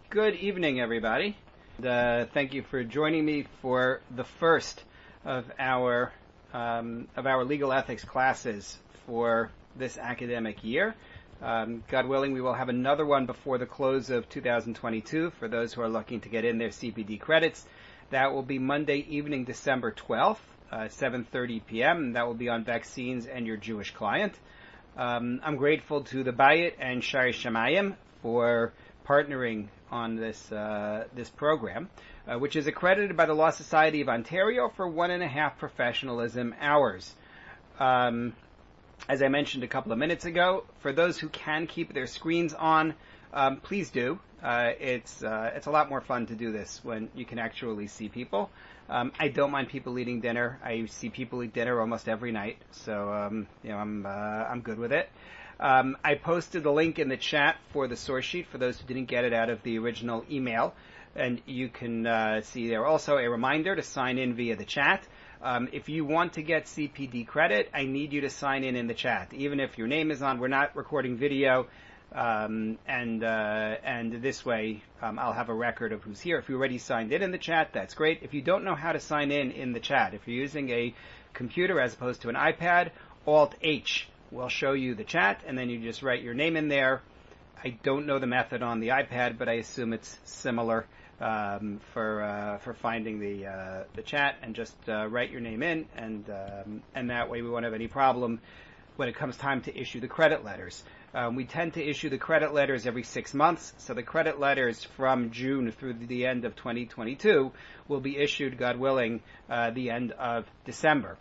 Good evening, everybody. Thank you for joining me for the first of our legal ethics classes for this academic year. God willing, we will have another one before the close of 2022 for those who are looking to get in their CPD credits. That will be Monday evening, December 12th, 7:30 p.m. That will be on vaccines and your Jewish client. I'm grateful to the Bayit and Shari Shamayim for partnering on this program, which is accredited by the Law Society of Ontario for 1.5 professionalism hours. As I mentioned a couple of minutes ago, for those who can keep their screens on, please do. It's a lot more fun to do this when you can actually see people. I don't mind people eating dinner. I see people eat dinner almost every night, so I'm good with it. I posted the link in the chat for the source sheet for those who didn't get it out of the original email, and you can see there also a reminder to sign in via the chat. If you want to get CPD credit, I need you to sign in the chat, even if your name is on. We're not recording video, and this way I'll have a record of who's here. If you already signed in the chat, that's great. If you don't know how to sign in the chat, if you're using a computer as opposed to an iPad, Alt-H will show you the chat, and then you just write your name in there. I don't know the method on the iPad, but I assume it's similar for finding the chat, and just write your name in, and that way we won't have any problem when it comes time to issue the credit letters. We tend to issue the credit letters every 6 months, so the credit letters from June through the end of 2022 will be issued, God willing, the end of December.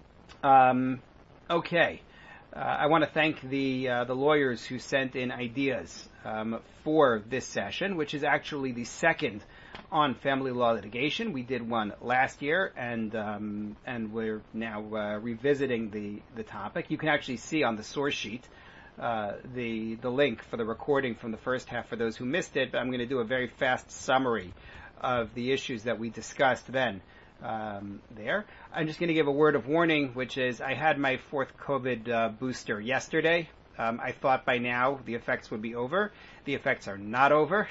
Okay. I want to thank the lawyers who sent in ideas for this session, which is actually the second on family law litigation. We did one last year, and we're now revisiting the topic. You can actually see on the source sheet the link for the recording from the first half for those who missed it, but I'm going to do a very fast summary of the issues that we discussed then. There. I'm just going to give a word of warning, which is I had my 4th COVID booster yesterday. I thought by now the effects would be over. The effects are not over.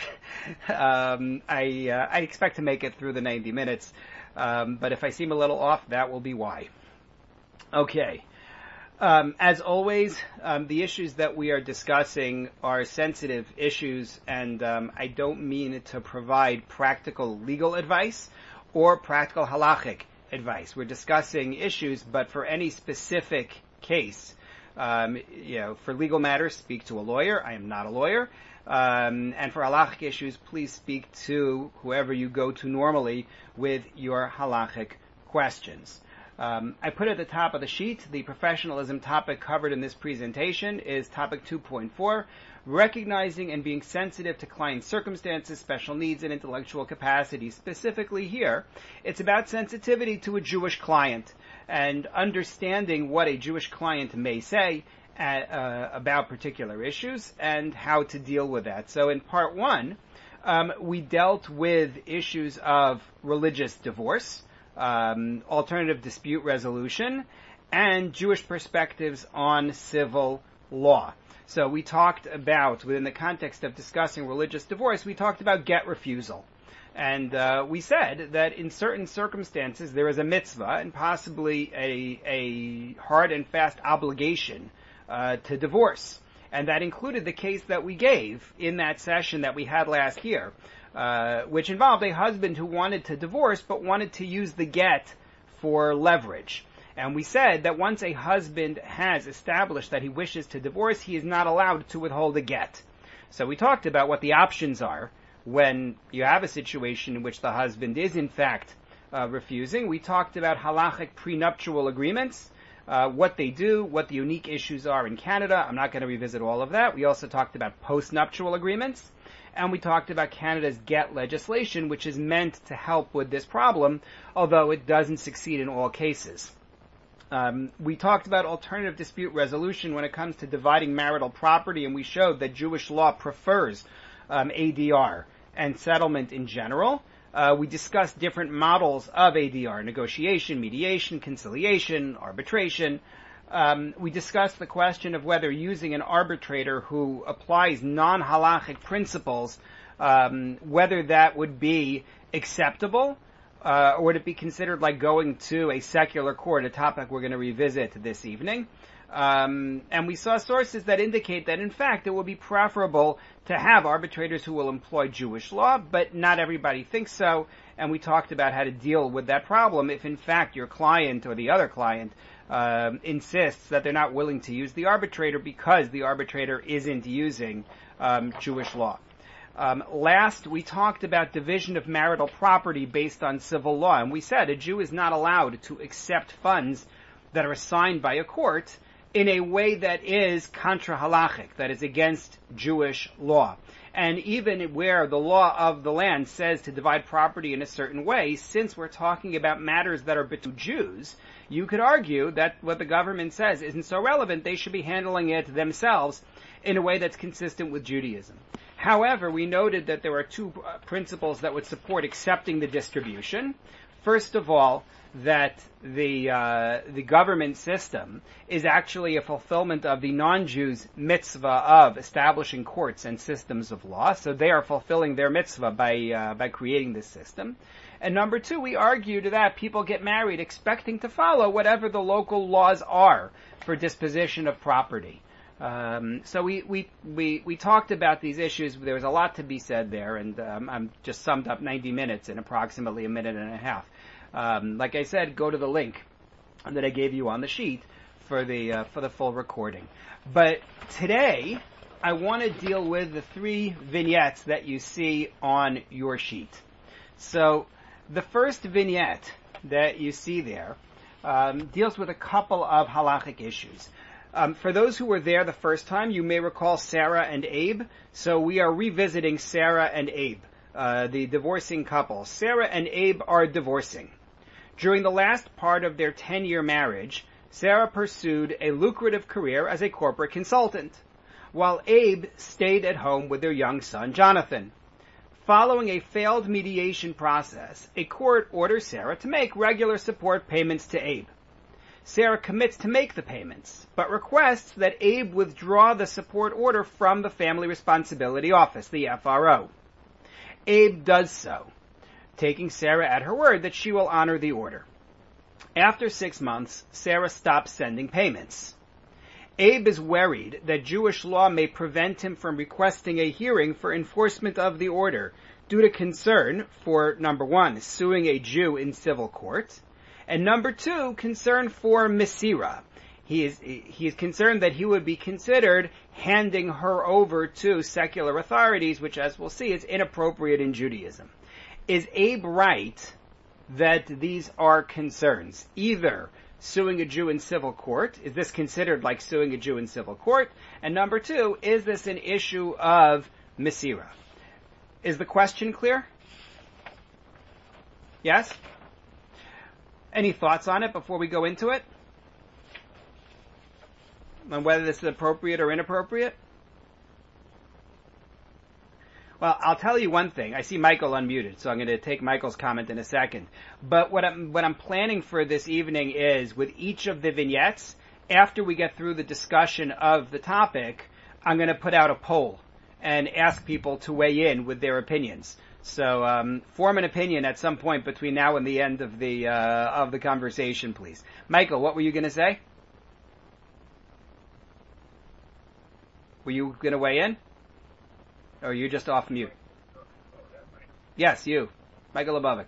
I expect to make it through the 90 minutes, but if I seem a little off, that will be why. Okay. As always, the issues that we are discussing are sensitive issues, and I don't mean to provide practical legal advice or practical halachic advice. We're discussing issues, but for any specific case, for legal matters, speak to a lawyer. I am not a lawyer. And for halachic issues, please speak to whoever you go to normally with your halachic questions. I put at the top of the sheet, the professionalism topic covered in this presentation is topic 2.4, recognizing and being sensitive to client circumstances, special needs, and intellectual capacity. Specifically here, it's about sensitivity to a Jewish client and understanding what a Jewish client may say about particular issues and how to deal with that. So in part 1, we dealt with issues of religious divorce, alternative dispute resolution, and Jewish perspectives on civil law. So we talked about, within the context of discussing religious divorce, we talked about get refusal. And we said that in certain circumstances there is a mitzvah and possibly a hard and fast obligation to divorce. And that included the case that we gave in that session that we had last year, which involved a husband who wanted to divorce but wanted to use the get for leverage. And we said that once a husband has established that he wishes to divorce, he is not allowed to withhold a get. So we talked about what the options are when you have a situation in which the husband is in fact refusing. We talked about halachic prenuptial agreements, what they do, what the unique issues are in Canada. I'm not going to revisit all of that. We also talked about postnuptial agreements. And we talked about Canada's GET legislation, which is meant to help with this problem, although it doesn't succeed in all cases. We talked about alternative dispute resolution when it comes to dividing marital property, and we showed that Jewish law prefers ADR and settlement in general. We discussed different models of ADR: negotiation, mediation, conciliation, arbitration. We discussed the question of whether using an arbitrator who applies non-halachic principles whether that would be acceptable, or would it be considered like going to a secular court, a topic we're going to revisit this evening. And we saw sources that indicate that, in fact, it would be preferable to have arbitrators who will employ Jewish law, but not everybody thinks so. And we talked about how to deal with that problem if, in fact, your client or the other client insists that they're not willing to use the arbitrator because the arbitrator isn't using Jewish law. Last, we talked about division of marital property based on civil law, and we said a Jew is not allowed to accept funds that are assigned by a court in a way that is contra halachic, that is against Jewish law. And even where the law of the land says to divide property in a certain way, since we're talking about matters that are between Jews, you could argue that what the government says isn't so relevant. They should be handling it themselves in a way that's consistent with Judaism. However, we noted that there are two principles that would support accepting the distribution. First of all, that the government system is actually a fulfillment of the non-Jews' mitzvah of establishing courts and systems of law. So they are fulfilling their mitzvah by creating this system. And number two, we argued that people get married expecting to follow whatever the local laws are for disposition of property. So we talked about these issues. There was a lot to be said there, and I'm just summed up 90 minutes in approximately a minute and a half. Like I said, go to the link that I gave you on the sheet for the full recording. But today, I want to deal with the three vignettes that you see on your sheet. So, the first vignette that you see there deals with a couple of halachic issues. For those who were there the first time, you may recall Sarah and Abe. So we are revisiting Sarah and Abe, the divorcing couple. Sarah and Abe are divorcing. During the last part of their 10-year marriage, Sarah pursued a lucrative career as a corporate consultant, while Abe stayed at home with their young son, Jonathan. Following a failed mediation process, a court orders Sarah to make regular support payments to Abe. Sarah commits to make the payments, but requests that Abe withdraw the support order from the Family Responsibility Office, the FRO. Abe does so, taking Sarah at her word that she will honor the order. After 6 months, Sarah stops sending payments. Abe is worried that Jewish law may prevent him from requesting a hearing for enforcement of the order due to concern for, number one, suing a Jew in civil court, and number two, concern for Mesira. He is concerned that he would be considered handing her over to secular authorities, which, as we'll see, is inappropriate in Judaism. Is Abe right that these are concerns? Either suing a Jew in civil court, is this considered like suing a Jew in civil court? And number two, is this an issue of Mesira? Is the question clear? Yes? Any thoughts on it before we go into it? On whether this is appropriate or inappropriate? Well, I'll tell you one thing. I see Michael unmuted, so I'm going to take Michael's comment in a second. But what I'm planning for this evening is, with each of the vignettes, after we get through the discussion of the topic, I'm going to put out a poll and ask people to weigh in with their opinions. So form an opinion at some point between now and the end of the conversation, please. Michael, what were you going to say? Were you going to weigh in? Or are you just off mute? Yes, you. Michael Lebovic.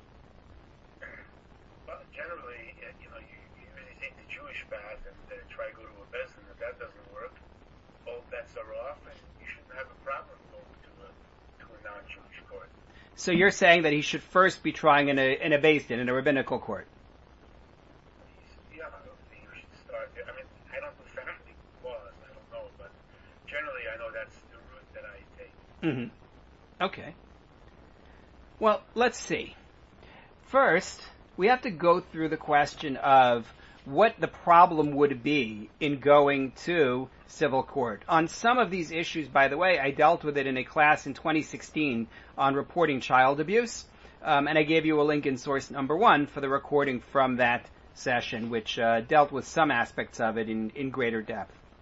Well, generally, you really take the Jewish path and try to go to a bezin. If that doesn't work, both bets are off, and you shouldn't have a problem going to a non-Jewish court. So you're saying that he should first be trying in a beis din, in a rabbinical court? Yeah, you should start there. I mean, I don't do family laws. I don't know, but generally, I know that's the route that I take. Mm-hmm. Okay. Well, let's see. First, we have to go through the question of what the problem would be in going to civil court. On some of these issues, by the way, I dealt with it in a class in 2016 on reporting child abuse, and I gave you a link in source number 1 for the recording from that session, which dealt with some aspects of it in greater depth.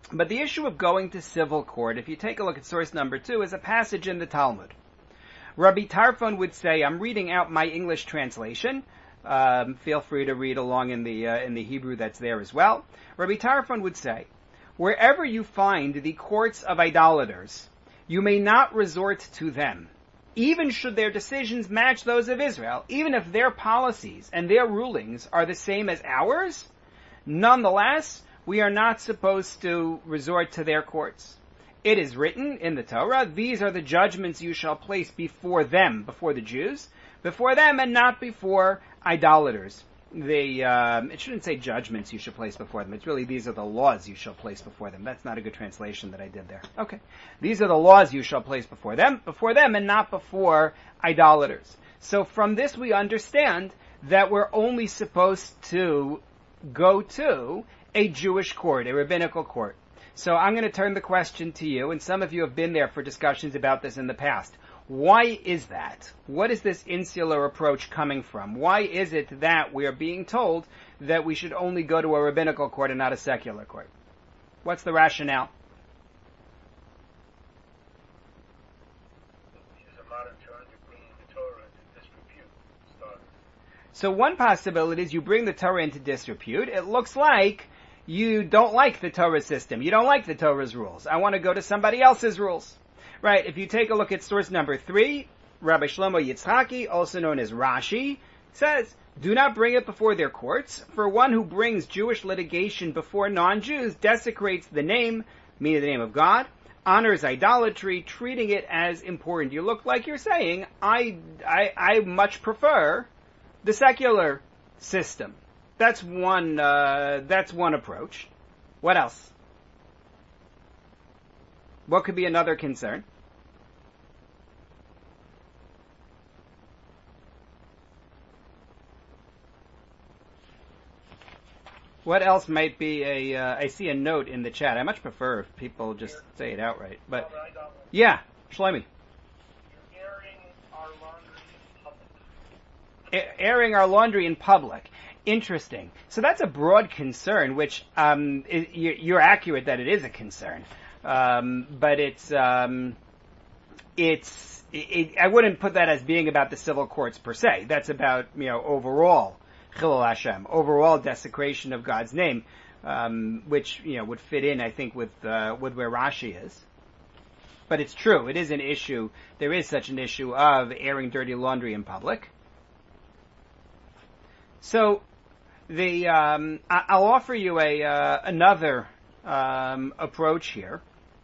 But the issue of going to civil court, if you take a look at source number 2, is a passage in the Talmud. Rabbi Tarfon would say, I'm reading out my English translation. Feel free to read along in the Hebrew that's there as well. Rabbi Tarfon would say, wherever you find the courts of idolaters, you may not resort to them, even should their decisions match those of Israel, even if their policies and their rulings are the same as ours. Nonetheless, we are not supposed to resort to their courts. It is written in the Torah, these are the judgments you shall place before them, before the Jews, before them and not before idolaters. It shouldn't say judgments you should place before them. It's really, these are the laws you shall place before them. That's not a good translation that I did there. Okay. These are the laws you shall place before them and not before idolaters. So from this we understand that we're only supposed to go to a Jewish court, a rabbinical court. So I'm going to turn the question to you, and some of you have been there for discussions about this in the past. Why is that? What is this insular approach coming from? Why is it that we are being told that we should only go to a rabbinical court and not a secular court? What's the rationale? So one possibility is you bring the Torah into disrepute. It looks like you don't like the Torah system. You don't like the Torah's rules. I want to go to somebody else's rules. Right, if you take a look at source number 3, Rabbi Shlomo Yitzhaki, also known as Rashi, says, do not bring it before their courts, for one who brings Jewish litigation before non-Jews desecrates the name, meaning the name of God, honors idolatry, treating it as important. You look like you're saying, I much prefer the secular system. That's one approach. What else? What could be another concern? What else might be I see a note in the chat. I much prefer if people just say it outright. But, yeah, Shlomi. Airing our laundry in public. Interesting. So that's a broad concern, which you're accurate that it is a concern. But I wouldn't put that as being about the civil courts per se. That's about, overall Chilul Hashem, overall desecration of God's name, which, would fit in, I think, with where Rashi is. But it's true. It is an issue. There is such an issue of airing dirty laundry in public. So I'll offer you another approach here.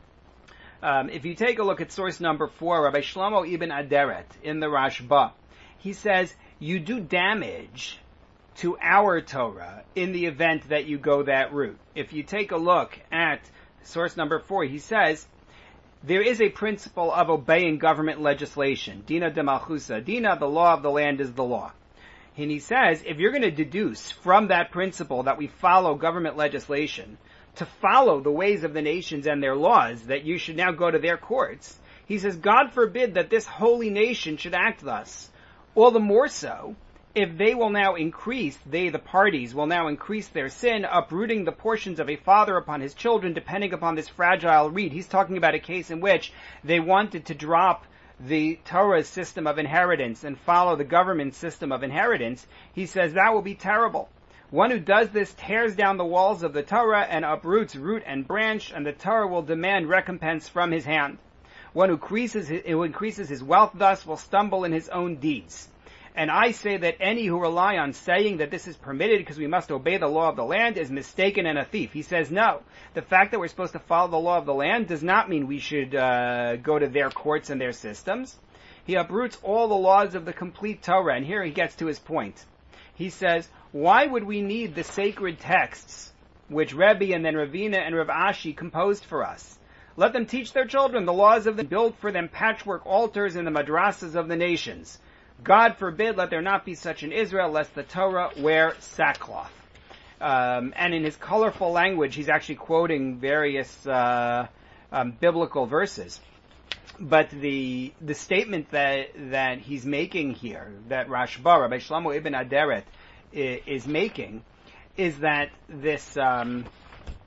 If you take a look at source number 4, Rabbi Shlomo Ibn Aderet in the Rashba, he says, you do damage to our Torah in the event that you go that route. If you take a look at source number 4, he says, there is a principle of obeying government legislation. Dina de Malchusa. Dina, the law of the land is the law. And he says, if you're going to deduce from that principle that we follow government legislation, to follow the ways of the nations and their laws, that you should now go to their courts, he says, God forbid that this holy nation should act thus. All the more so, if they will now increase, the parties, will now increase their sin, uprooting the portions of a father upon his children, depending upon this fragile reed. He's talking about a case in which they wanted to drop the Torah's system of inheritance and follow the government system of inheritance. He says that will be terrible. One who does this tears down the walls of the Torah and uproots root and branch, and the Torah will demand recompense from his hand. One who increases his wealth thus will stumble in his own deeds. And I say that any who rely on saying that this is permitted because we must obey the law of the land is mistaken and a thief. He says no. The fact that we're supposed to follow the law of the land does not mean we should go to their courts and their systems. He uproots all the laws of the complete Torah, and here he gets to his point. He says, why would we need the sacred texts which Rebbe and then Ravina and Rav Ashi composed for us? Let them teach their children the laws of the build for them patchwork altars in the madrasas of the nations. God forbid, let there not be such in Israel, lest the Torah wear sackcloth. And in his colorful language, he's actually quoting various biblical verses. But the statement that he's making here, that Rashba, Rabbi Shlomo Ibn Aderet, is making, is that this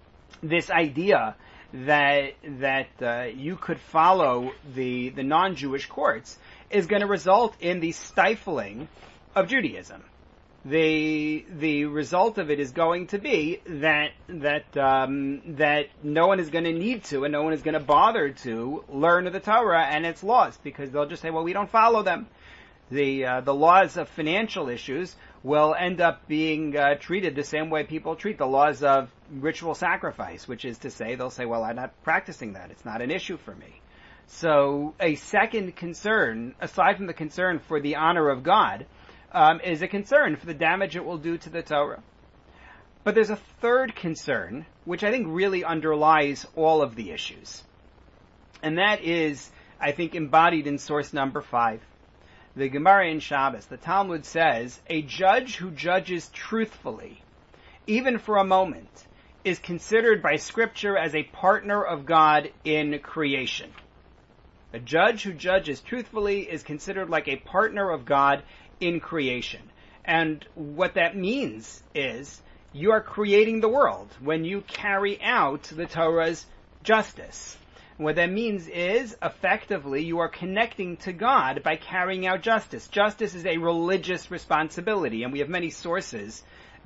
this idea that you could follow the non-Jewish courts is going to result in the stifling of Judaism. The result of it is going to be that no one is going to need to and no one is going to bother to learn the Torah and its laws, because they'll just say, well, we don't follow them. The laws of financial issues will end up being treated the same way people treat the laws of ritual sacrifice, which is to say, they'll say, well, I'm not practicing that. It's not an issue for me. So a second concern, aside from the concern for the honor of God, is a concern for the damage it will do to the Torah. But there's a third concern, which I think really underlies all of the issues. And that is, I think, embodied in source number 5. The Gemara in Shabbos, the Talmud says, a judge who judges truthfully, even for a moment, is considered by Scripture as a partner of God in creation. A judge who judges truthfully is considered like a partner of God in creation. And what that means is you are creating the world when you carry out the Torah's justice. What that means is, effectively, you are connecting to God by carrying out justice. Justice is a religious responsibility, and we have many sources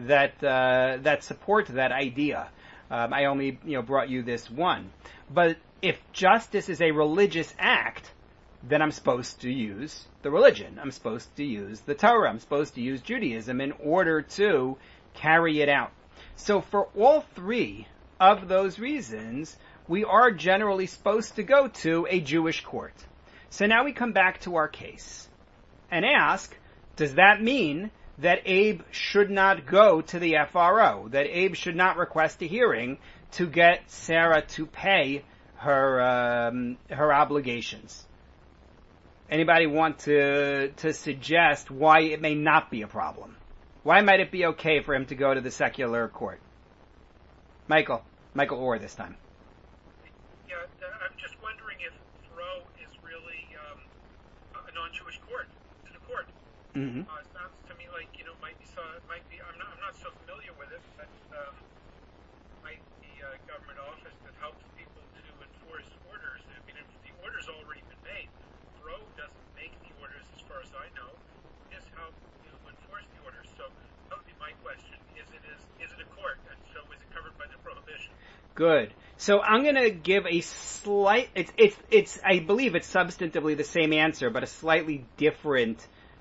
that support that idea. I only brought you this one. But if justice is a religious act, then I'm supposed to use the religion. I'm supposed to use the Torah. I'm supposed to use Judaism in order to carry it out. So for all three of those reasons, we are generally supposed to go to a Jewish court. So now we come back to our case and ask, does that mean that Abe should not go to the FRO, that Abe should not request a hearing to get Sarah to pay her obligations? Anybody want to suggest why it may not be a problem? Why might it be okay for him to go to the secular court? Michael Orr this time. Yeah, I'm just wondering if Thoreau is really a non-Jewish court. It's a court. Mm-hmm. Sounds to me like might be. I'm not so familiar with it, but might be a government office that helps people to enforce orders. I mean, if the order's already been made, Thoreau doesn't make the orders, as far as I know. Just how to enforce the orders. So that would be my question: Is it a court? And so is it covered by the prohibition? Good. So I'm going to give a slight, it's, I believe it's substantively the same answer, but a slightly different,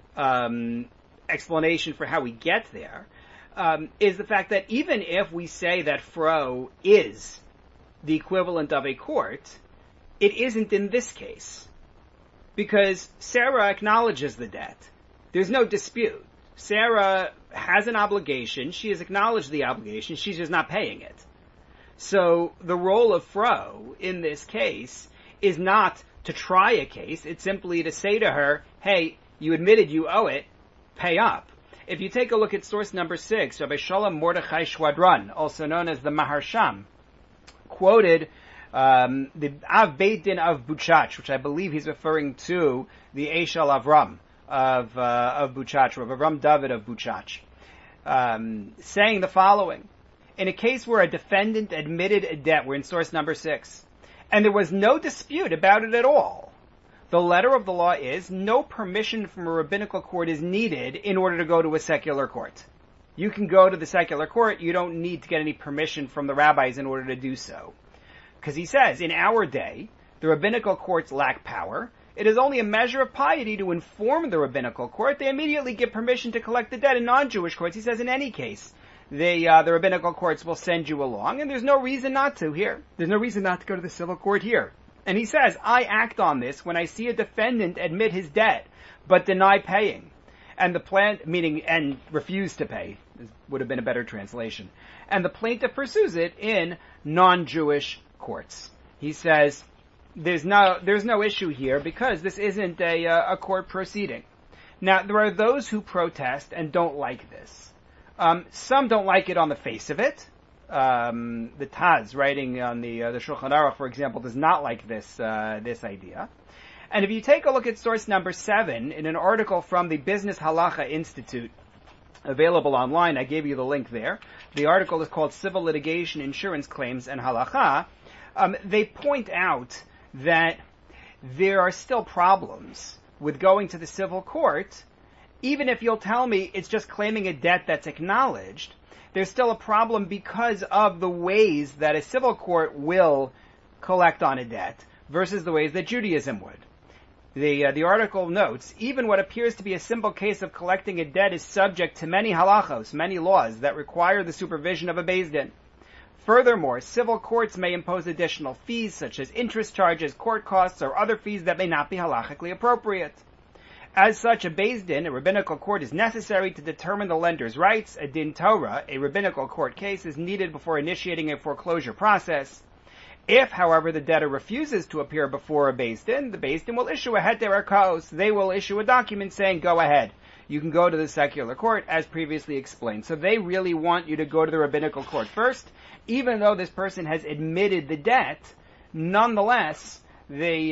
explanation for how we get there, is the fact that even if we say that FRO is the equivalent of a court, it isn't in this case. Because Sarah acknowledges the debt. There's no dispute. Sarah has an obligation. She has acknowledged the obligation. She's just not paying it. So the role of FRO in this case is not to try a case. It's simply to say to her, hey, you admitted you owe it, pay up. If you take a look at source number 6, Rabbi Shalom Mordechai Shwadran, also known as the Maharsham, quoted the Av Beit Din of Buchach, which I believe he's referring to the Eshel Avram of Buchach, Rav Avram David of Buchach, saying the following. In a case where a defendant admitted a debt, we're in source number 6, and there was no dispute about it at all, the letter of the law is no permission from a rabbinical court is needed in order to go to a secular court. You can go to the secular court, you don't need to get any permission from the rabbis in order to do so. Because he says, in our day, the rabbinical courts lack power. It is only a measure of piety to inform the rabbinical court. They immediately give permission to collect the debt in non-Jewish courts. He says, in any case, the rabbinical courts will send you along, and there's no reason not to here. There's no reason not to go to the civil court here. And he says, I act on this when I see a defendant admit his debt, but deny paying. And and refuse to pay, would have been a better translation. And the plaintiff pursues it in non-Jewish courts. He says, there's no issue here because this isn't a court proceeding. Now, there are those who protest and don't like this. Some don't like it on the face of it. The Taz, writing on the Shulchan Aruch, for example, does not like this idea. And if you take a look at source number 7 in an article from the Business Halacha Institute, available online. I gave you the link there. The article is called Civil Litigation, Insurance Claims, and Halacha. They point out that there are still problems with going to the civil court. Even if you'll tell me it's just claiming a debt that's acknowledged, there's still a problem because of the ways that a civil court will collect on a debt versus the ways that Judaism would. The article notes, even what appears to be a simple case of collecting a debt is subject to many halachos, many laws that require the supervision of a beis din. Furthermore, civil courts may impose additional fees such as interest charges, court costs, or other fees that may not be halachically appropriate. As such, a beis din, a rabbinical court, is necessary to determine the lender's rights. A din Torah, a rabbinical court case, is needed before initiating a foreclosure process. If, however, the debtor refuses to appear before a beis din, the beis din will issue a heter arkos. They will issue a document saying, go ahead. You can go to the secular court, as previously explained. So they really want you to go to the rabbinical court first. Even though this person has admitted the debt, nonetheless, they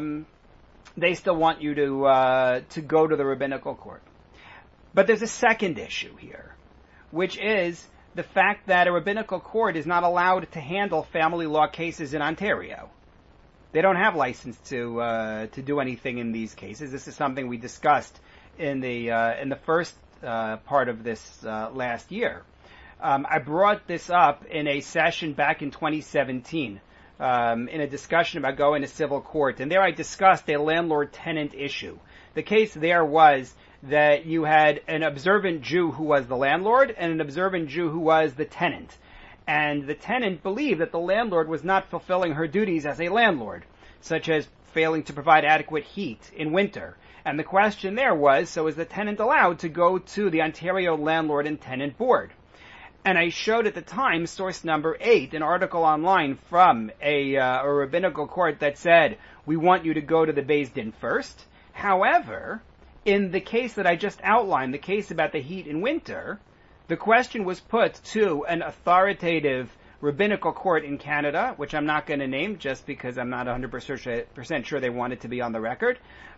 still want you to go to the rabbinical court. But there's a second issue here, which is the fact that a rabbinical court is not allowed to handle family law cases in Ontario. They don't have license to do anything in these cases. This is something we discussed in the first part of this last year. I brought this up in a session back in 2017 in a discussion about going to civil court, and there I discussed a landlord-tenant issue. The case there was that you had an observant Jew who was the landlord and an observant Jew who was the tenant. And the tenant believed that the landlord was not fulfilling her duties as a landlord, such as failing to provide adequate heat in winter. And the question there was, so is the tenant allowed to go to the Ontario Landlord and Tenant Board? And I showed at the time, source number 8, an article online from a rabbinical court that said, we want you to go to the beis din first. However, in the case that I just outlined, the case about the heat in winter, the question was put to an authoritative rabbinical court in Canada, which I'm not going to name just because I'm not 100% sure they want it to be on the record.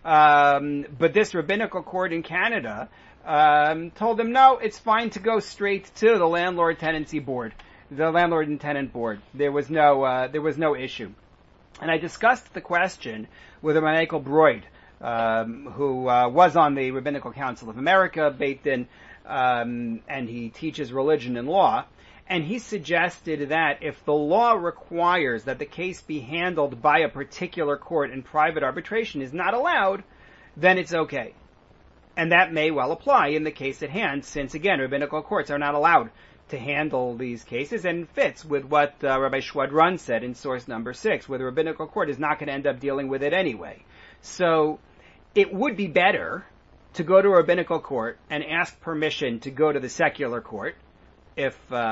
But this rabbinical court in Canada told them, no, it's fine to go straight to the Landlord Tenancy Board, the Landlord and Tenant Board. There was no issue. And I discussed the question with Michael Broyd, who was on the Rabbinical Council of America, Beit Din, and he teaches religion and law. And he suggested that if the law requires that the case be handled by a particular court and private arbitration is not allowed, then it's okay. And that may well apply in the case at hand, since, again, rabbinical courts are not allowed to handle these cases, and fits with what Rabbi Schwadron said in source number 6, where the rabbinical court is not going to end up dealing with it anyway. So it would be better to go to a rabbinical court and ask permission to go to the secular court, if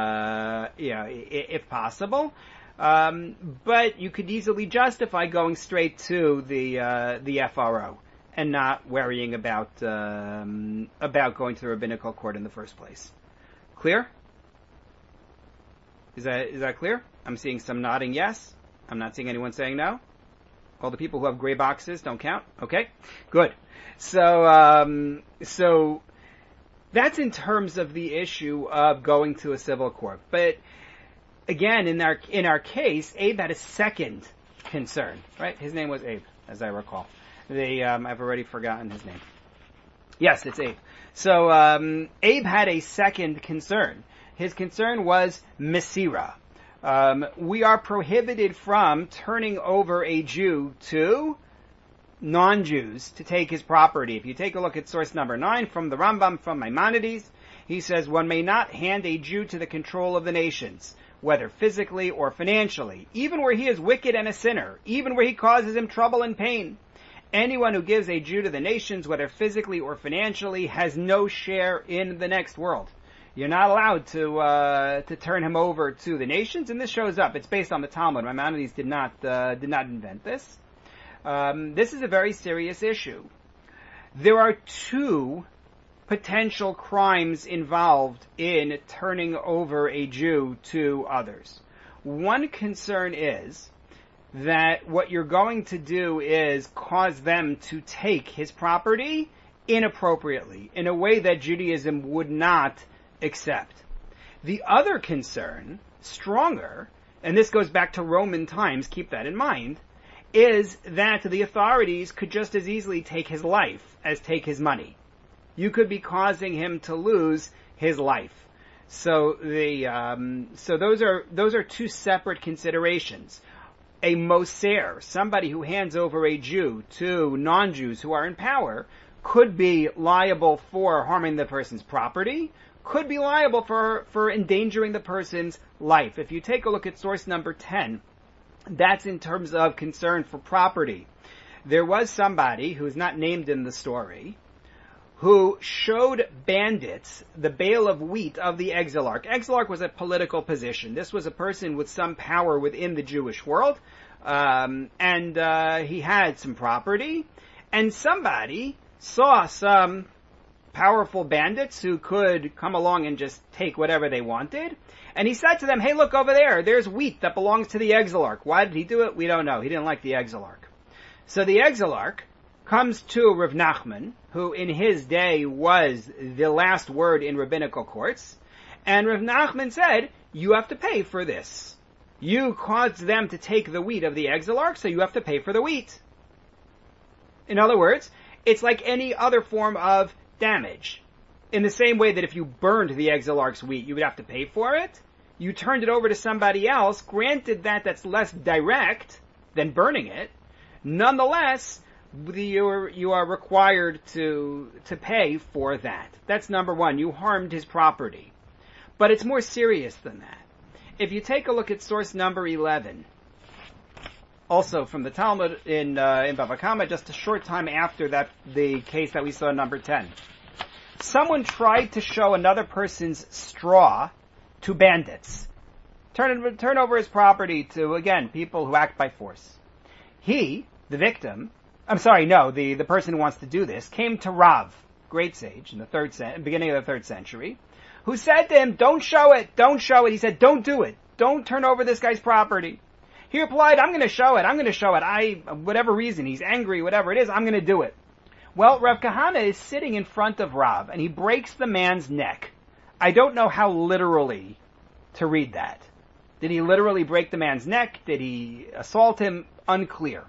possible. But you could easily justify going straight to the FRO and not worrying about going to the rabbinical court in the first place. Clear? Is that clear? I'm seeing some nodding yes. I'm not seeing anyone saying no. All the people who have gray boxes don't count. Okay, good. So that's in terms of the issue of going to a civil court. But again, in our case, Abe had a second concern, right? His name was Abe, as I recall. I've already forgotten his name. Yes, it's Abe. So Abe had a second concern. His concern was Mesira. We are prohibited from turning over a Jew to non-Jews to take his property. If you take a look at source number 9 from the Rambam, from Maimonides, he says, one may not hand a Jew to the control of the nations, whether physically or financially, even where he is wicked and a sinner, even where he causes him trouble and pain. Anyone who gives a Jew to the nations, whether physically or financially, has no share in the next world. You're not allowed to turn him over to the nations, and this shows up. It's based on the Talmud. Maimonides did not invent this. This is a very serious issue. There are two potential crimes involved in turning over a Jew to others. One concern is that what you're going to do is cause them to take his property inappropriately, in a way that Judaism would not accept. The other concern, stronger, and this goes back to Roman times, keep that in mind, is that the authorities could just as easily take his life as take his money. You could be causing him to lose his life. So those are two separate considerations. A moser, somebody who hands over a Jew to non-Jews who are in power, could be liable for harming the person's property, could be liable for endangering the person's life. If you take a look at source number 10, that's in terms of concern for property. There was somebody who's not named in the story who showed bandits the bale of wheat of the exilarch. Exilarch was a political position. This was a person with some power within the Jewish world, and he had some property, and somebody saw some powerful bandits who could come along and just take whatever they wanted, and he said to them, hey, look over there, there's wheat that belongs to the exilarch. Why did he do it? We don't know. He didn't like the exilarch. So the exilarch comes to Rav Nachman, who in his day was the last word in rabbinical courts, and Rav Nachman said, you have to pay for this. You caused them to take the wheat of the exilarch, so you have to pay for the wheat. In other words, it's like any other form of damage. In the same way that if you burned the exilarch's wheat, you would have to pay for it. You turned it over to somebody else, granted that that's less direct than burning it. Nonetheless, you are required to pay for that. That's number one. You harmed his property. But it's more serious than that. If you take a look at source number 11, also from the Talmud in Bava Kama, just a short time after that, the case that we saw in number 10. Someone tried to show another person's straw to bandits. Turn over his property to, again, people who act by force. He, the victim, the person who wants to do this, came to Rav, great sage, in the beginning of the 3rd century, who said to him, don't show it. He said, don't do it. Don't turn over this guy's property. He replied, I'm going to show it. Whatever reason, he's angry, whatever it is, I'm going to do it. Well, Rav Kahana is sitting in front of Rav, and he breaks the man's neck. I don't know how literally to read that. Did he literally break the man's neck? Did he assault him? Unclear.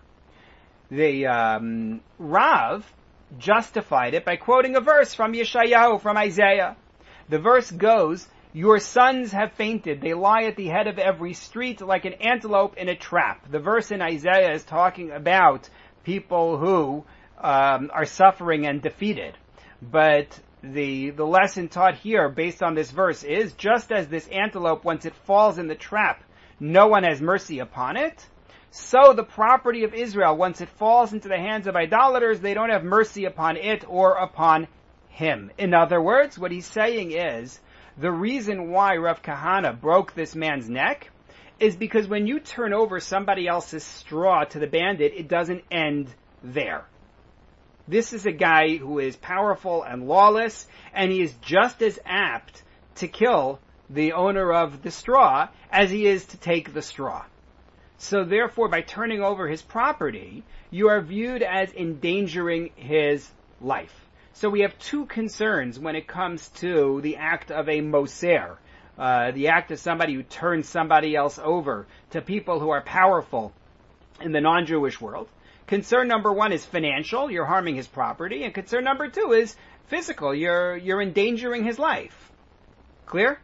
The Rav justified it by quoting a verse from Yeshayahu, from Isaiah. The verse goes, your sons have fainted. They lie at the head of every street like an antelope in a trap. The verse in Isaiah is talking about people who are suffering and defeated. But the lesson taught here based on this verse is, just as this antelope, once it falls in the trap, no one has mercy upon it, so the property of Israel, once it falls into the hands of idolaters, they don't have mercy upon it or upon him. In other words, what he's saying is, the reason why Rav Kahana broke this man's neck is because when you turn over somebody else's straw to the bandit, it doesn't end there. This is a guy who is powerful and lawless, and he is just as apt to kill the owner of the straw as he is to take the straw. So therefore, by turning over his property, you are viewed as endangering his life. So we have two concerns when it comes to the act of a moser, the act of somebody who turns somebody else over to people who are powerful in the non-Jewish world. Concern number one is financial, you're harming his property, and concern number two is physical, you're endangering his life. Clear?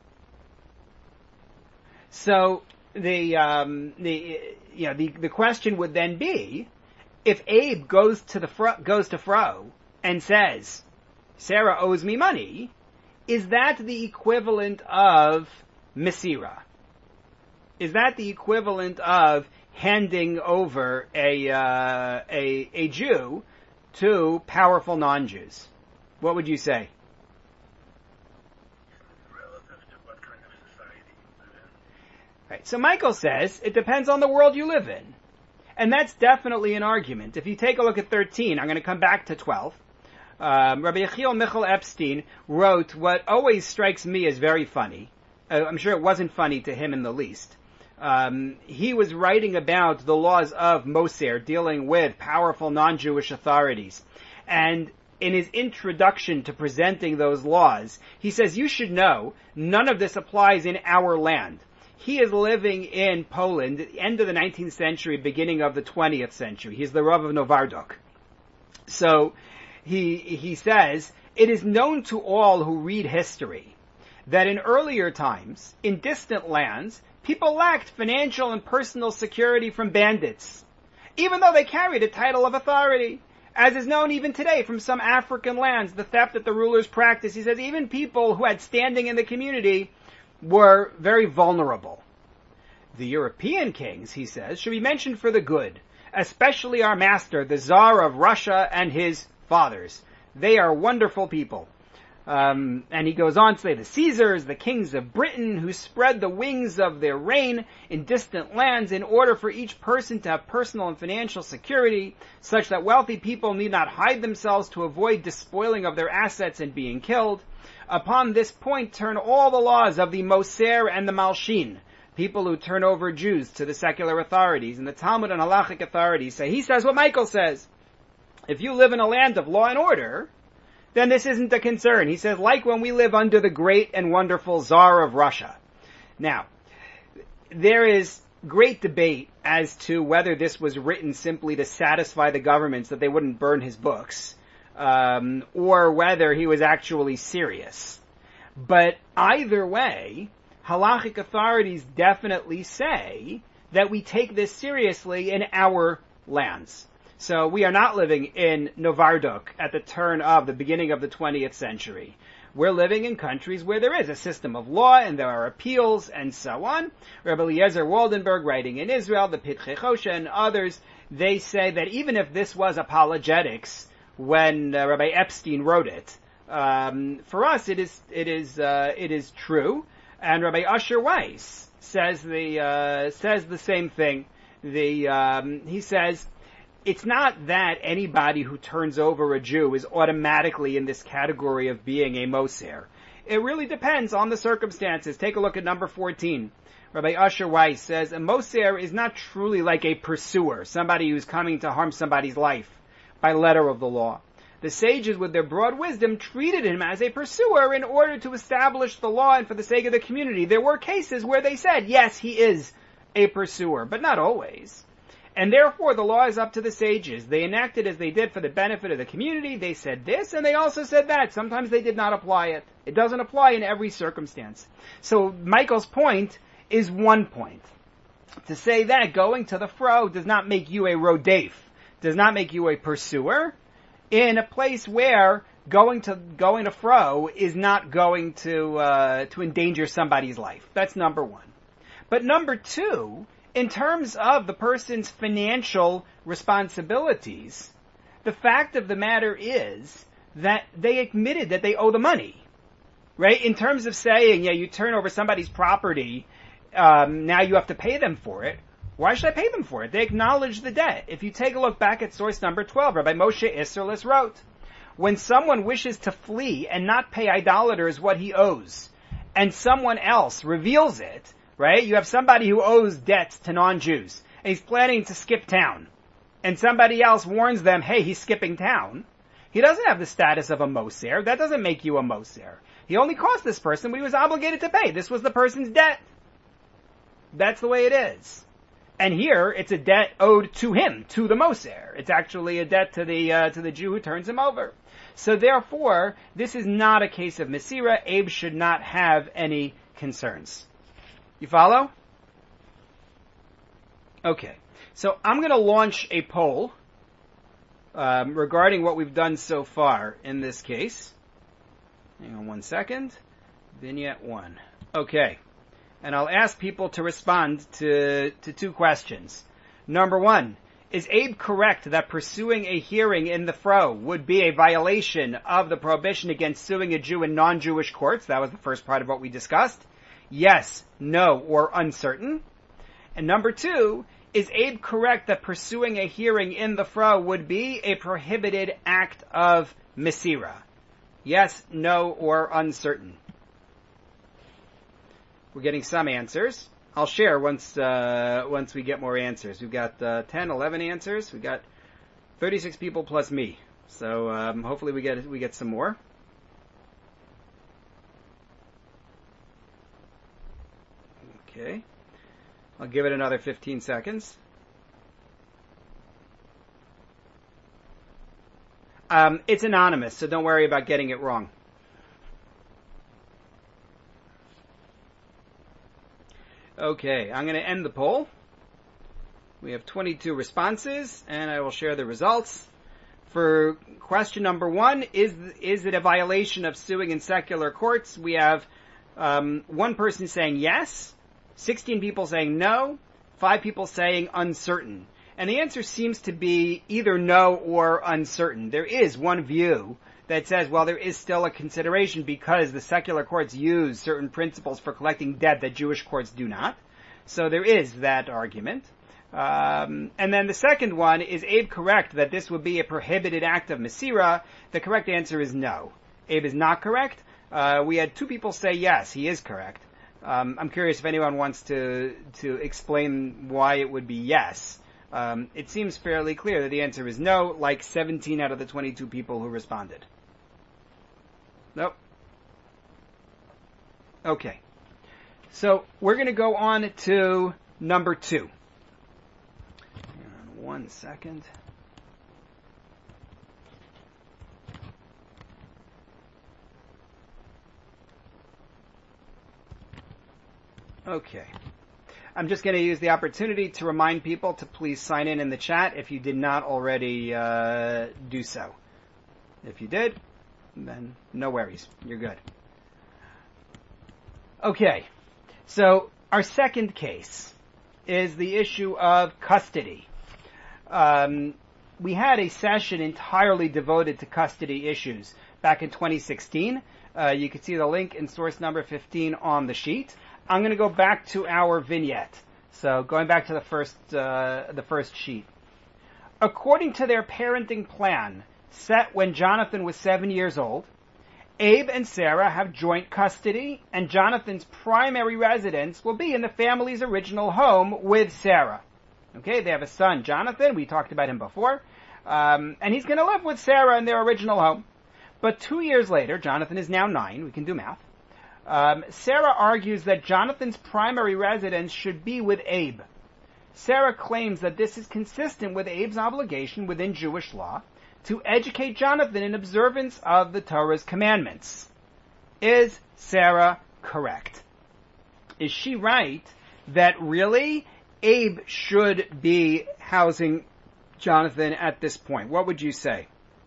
So the question would then be, if Abe goes to Fro and says, Sarah owes me money, is that the equivalent of Mesira? Is that the equivalent of handing over a Jew to powerful non-Jews? What would you say? Relative to what kind of society you live in. Right. So Michael says, it depends on the world you live in. And that's definitely an argument. If you take a look at 13, I'm going to come back to 12. Rabbi Yechiel Michal Epstein wrote what always strikes me as very funny. I'm sure it wasn't funny to him in the least. He was writing about the laws of Moser, dealing with powerful non-Jewish authorities. And in his introduction to presenting those laws, he says, you should know, none of this applies in our land. He is living in Poland at the end of the 19th century, beginning of the 20th century. He's the Rav of Novardok. So, he says, it is known to all who read history that in earlier times, in distant lands, people lacked financial and personal security from bandits, even though they carried a title of authority. As is known even today from some African lands, the theft that the rulers practiced, he says even people who had standing in the community were very vulnerable. The European kings, he says, should be mentioned for the good, especially our master, the Tsar of Russia and his fathers. They are wonderful people. And he goes on to say the Caesars, the kings of Britain, who spread the wings of their reign in distant lands in order for each person to have personal and financial security, such that wealthy people need not hide themselves to avoid despoiling of their assets and being killed. Upon this point turn all the laws of the Moser and the Malshin, people who turn over Jews to the secular authorities, and the Talmud and halachic authorities say, he says what Michael says. If you live in a land of law and order, then this isn't a concern. He says, like when we live under the great and wonderful Tsar of Russia. Now, there is great debate as to whether this was written simply to satisfy the governments that they wouldn't burn his books, or whether he was actually serious. But either way, halachic authorities definitely say that we take this seriously in our lands. So we are not living in Novardok at the beginning of the 20th century. We're living in countries where there is a system of law and there are appeals and so on. Rabbi Eliezer Waldenberg, writing in Israel, the Pitchei Choshen and others, they say that even if this was apologetics when Rabbi Epstein wrote it, for us it is true. And Rabbi Usher Weiss says the same thing. He says, it's not that anybody who turns over a Jew is automatically in this category of being a Moser. It really depends on the circumstances. Take a look at number 14. Rabbi Usher Weiss says, a Moser is not truly like a pursuer, somebody who's coming to harm somebody's life by letter of the law. The sages, with their broad wisdom, treated him as a pursuer in order to establish the law and for the sake of the community. There were cases where they said, yes, he is a pursuer, but not always. And therefore, the law is up to the sages. They enacted as they did for the benefit of the community. They said this, and they also said that. Sometimes they did not apply it. It doesn't apply in every circumstance. So Michael's point is one point. To say that going to the fro does not make you a rodef, does not make you a pursuer, in a place where going to fro is not going to endanger somebody's life. That's number one. But number two, in terms of the person's financial responsibilities, the fact of the matter is that they admitted that they owe the money, right? In terms of saying, yeah, you turn over somebody's property, now you have to pay them for it. Why should I pay them for it? They acknowledge the debt. If you take a look back at source number 12, Rabbi Moshe Isserles wrote, when someone wishes to flee and not pay idolaters what he owes, and someone else reveals it, right? You have somebody who owes debts to non-Jews, and he's planning to skip town. And somebody else warns them, hey, he's skipping town. He doesn't have the status of a Moser. That doesn't make you a Moser. He only cost this person what he was obligated to pay. This was the person's debt. That's the way it is. And here, it's a debt owed to him, to the Moser. It's actually a debt to the Jew who turns him over. So therefore, this is not a case of Mesira. Abe should not have any concerns. You follow? Okay. So I'm going to launch a poll regarding what we've done so far in this case. Hang on one second. Vignette 1. Okay. And I'll ask people to respond to two questions. Number one, is Abe correct that pursuing a hearing in the fro would be a violation of the prohibition against suing a Jew in non-Jewish courts? That was the first part of what we discussed. Yes, no, or uncertain. And number two, is Abe correct that pursuing a hearing in the fro would be a prohibited act of Mesira? Yes, no, or uncertain. We're getting some answers. I'll share once we get more answers. We've got 10, 11 answers. We've got 36 people plus me. So hopefully we get some more. Okay. I'll give it another 15 seconds. It's anonymous, so don't worry about getting it wrong. Okay, I'm going to end the poll. We have 22 responses, and I will share the results. For question number 1, is it a violation of suing in secular courts? We have one person saying yes, 16 people saying no, 5 people saying uncertain. And the answer seems to be either no or uncertain. There is one view that says, well, there is still a consideration because the secular courts use certain principles for collecting debt that Jewish courts do not. So there is that argument. And then the second one, is Abe correct that this would be a prohibited act of Masira? The correct answer is no. Abe is not correct. We had 2 people say yes, he is correct. I'm curious if anyone wants to explain why it would be yes. It seems fairly clear that the answer is no, like 17 out of the 22 people who responded. Nope. Okay. So we're going to go on to number 2. Hang on 1 second. Okay. I'm just going to use the opportunity to remind people to please sign in the chat if you did not already do so. If you did, then no worries. You're good. Okay. So our second case is the issue of custody. We had a session entirely devoted to custody issues back in 2016. You can see the link in source number 15 on the sheet. I'm going to go back to our vignette. So going back to the first sheet. According to their parenting plan set when Jonathan was 7 years old, Abe and Sarah have joint custody, and Jonathan's primary residence will be in the family's original home with Sarah. Okay, they have a son, Jonathan. We talked about him before. And he's going to live with Sarah in their original home. But 2 years later, Jonathan is now 9. We can do math. Sarah argues that Jonathan's primary residence should be with Abe. Sarah claims that this is consistent with Abe's obligation within Jewish law to educate Jonathan in observance of the Torah's commandments. Is Sarah correct? Is she right that really Abe should be housing Jonathan at this point? What would you say?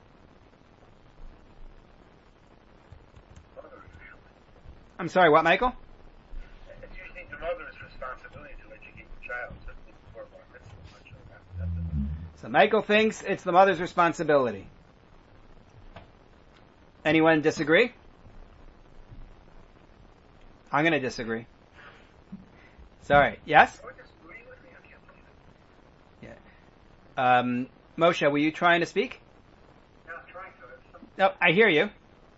I'm sorry, what, Michael? It's usually the mother's responsibility to educate the child. So Michael thinks it's the mother's responsibility. Anyone disagree? I'm going to disagree. Sorry. Yes? Yeah. Moshe, were you trying to speak? Yeah, I'm trying to. No, I hear you.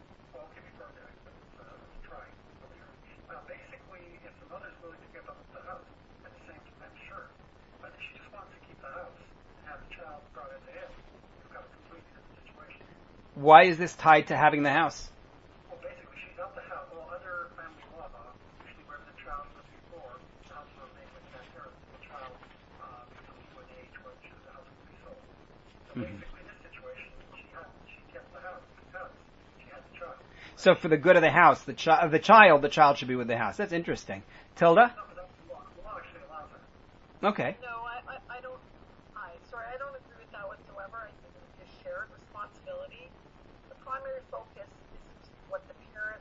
Why is this tied to having the house? Well, basically, she's out the house. Well, under family law, usually where the child was before, the house was made with that parent. The child becomes to an age where the house will be sold. So basically, in this situation, she kept the house. She had the child. So for the good of the house, the child should be with the house. That's interesting. Tilda? No, but the law actually allows that. Okay. No, I don't. I don't agree with that whatsoever. I think it's a shared responsibility. The primary focus is what the parents,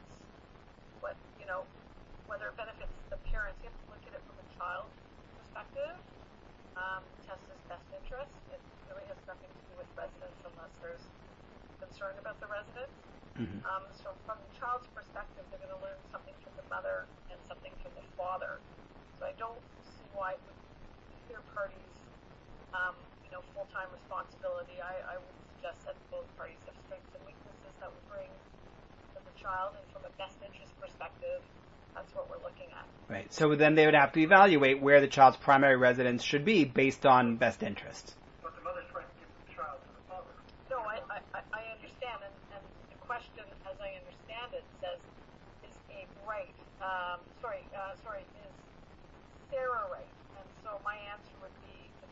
whether it benefits the parents. You have to look at it from a child's perspective. Test is best interest. It really has nothing to do with residence unless there's concern about the residence. Mm-hmm. So from the child's perspective, they're going to learn something from the mother and something from the father. So I don't see why either parties, full-time responsibility. I would suggest that both parties have strengths and weaknesses that would bring to the child, and from a best interest perspective, that's what we're looking at. Right. So then they would have to evaluate where the child's primary residence should be based on best interest. But the mother's trying to give the child to the father. No, I understand it, says, is a right, is Sarah right? And so my answer would be that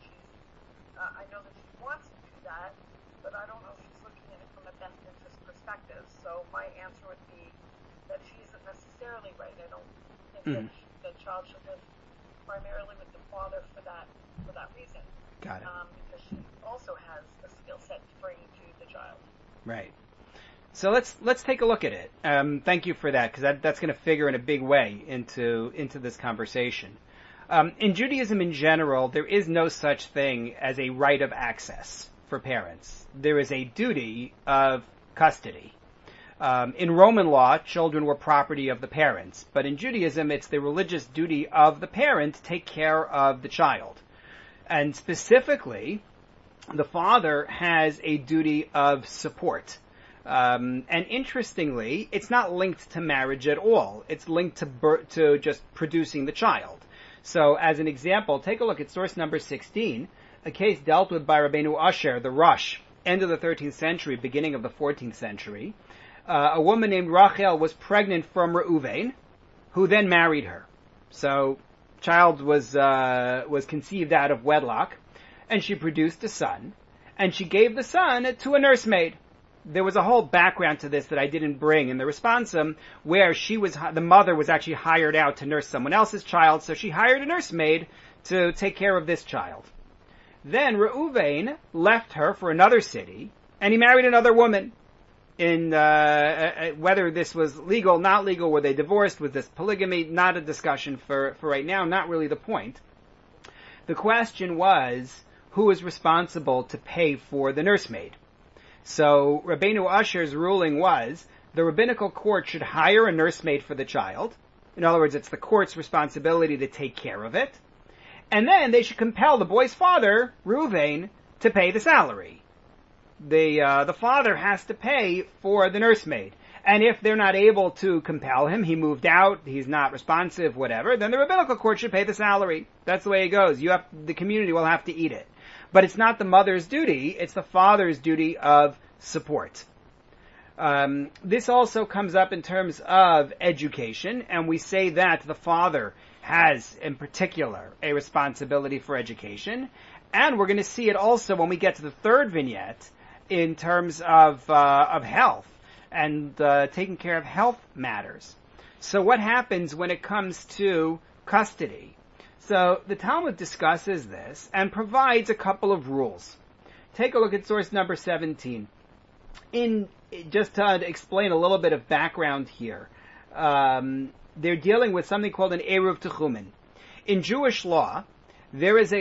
I know that she wants to do that, but I don't know if she's looking at it from a best interest perspective. So my answer would be that she isn't necessarily right. I don't think that the child should live primarily with the father for that reason. Got it. Because she also has a skill set to bring to the child. Right. So let's take a look at it. Thank you for that, because that's going to figure in a big way into this conversation. In Judaism in general, there is no such thing as a right of access for parents. There is a duty of custody. In Roman law, children were property of the parents, but in Judaism, it's the religious duty of the parent to take care of the child. And specifically, the father has a duty of support. And interestingly, it's not linked to marriage at all. It's linked to just producing the child. So, as an example, take a look at source number 16, a case dealt with by Rabbeinu Asher, the Rosh, end of the 13th century, beginning of the 14th century. A woman named Rachel was pregnant from Reuven, who then married her. So, child was conceived out of wedlock, and she produced a son, and she gave the son to a nursemaid. There was a whole background to this that I didn't bring in the responsum, where the mother was actually hired out to nurse someone else's child, so she hired a nursemaid to take care of this child. Then Reuven left her for another city, and he married another woman. In whether this was legal, not legal, were they divorced, was this polygamy, not a discussion for right now, not really the point. The question was, who is responsible to pay for the nursemaid? So Rabbeinu Asher's ruling was the rabbinical court should hire a nursemaid for the child. In other words, it's the court's responsibility to take care of it. And then they should compel the boy's father, Reuven, to pay the salary. The father has to pay for the nursemaid. And if they're not able to compel him, he moved out, he's not responsive, whatever, then the rabbinical court should pay the salary. That's the way it goes. The community will have to eat it. But it's not the mother's duty, it's the father's duty of support. This also comes up in terms of education, and we say that the father has, in particular, a responsibility for education. And we're going to see it also when we get to the third vignette in terms of health and taking care of health matters. So what happens when it comes to custody? So the Talmud discusses this and provides a couple of rules. Take a look at source number 17. Just to explain a little bit of background here, they're dealing with something called an Eruv Techumen. In Jewish law, there is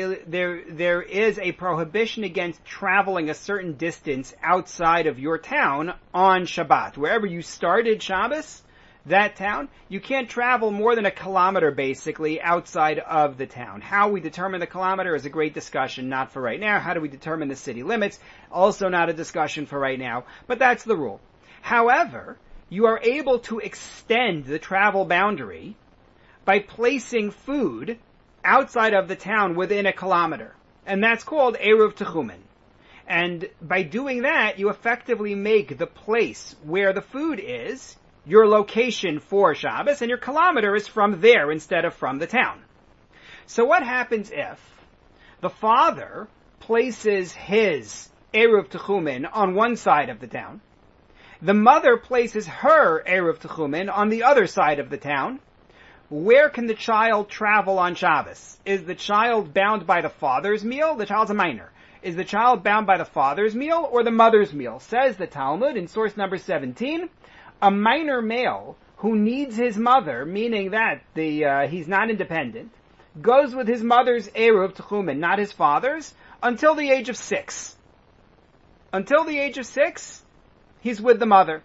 a prohibition against traveling a certain distance outside of your town on Shabbat. Wherever you started Shabbos, that town, you can't travel more than a kilometer, basically, outside of the town. How we determine the kilometer is a great discussion, not for right now. How do we determine the city limits? Also not a discussion for right now, but that's the rule. However, you are able to extend the travel boundary by placing food outside of the town within a kilometer. And that's called Eruv Techumen. And by doing that, you effectively make the place where the food is your location for Shabbos, and your kilometer is from there instead of from the town. So what happens if the father places his Eruv Techumen on one side of the town, the mother places her Eruv Techumen on the other side of the town? Where can the child travel on Shabbos? Is the child bound by the father's meal? The child's a minor. Is the child bound by the father's meal or the mother's meal? Says the Talmud in source number 17, a minor male who needs his mother, meaning that he's not independent, goes with his mother's Eruv Techumen, not his father's, until the age of 6. Until the age of 6, he's with the mother.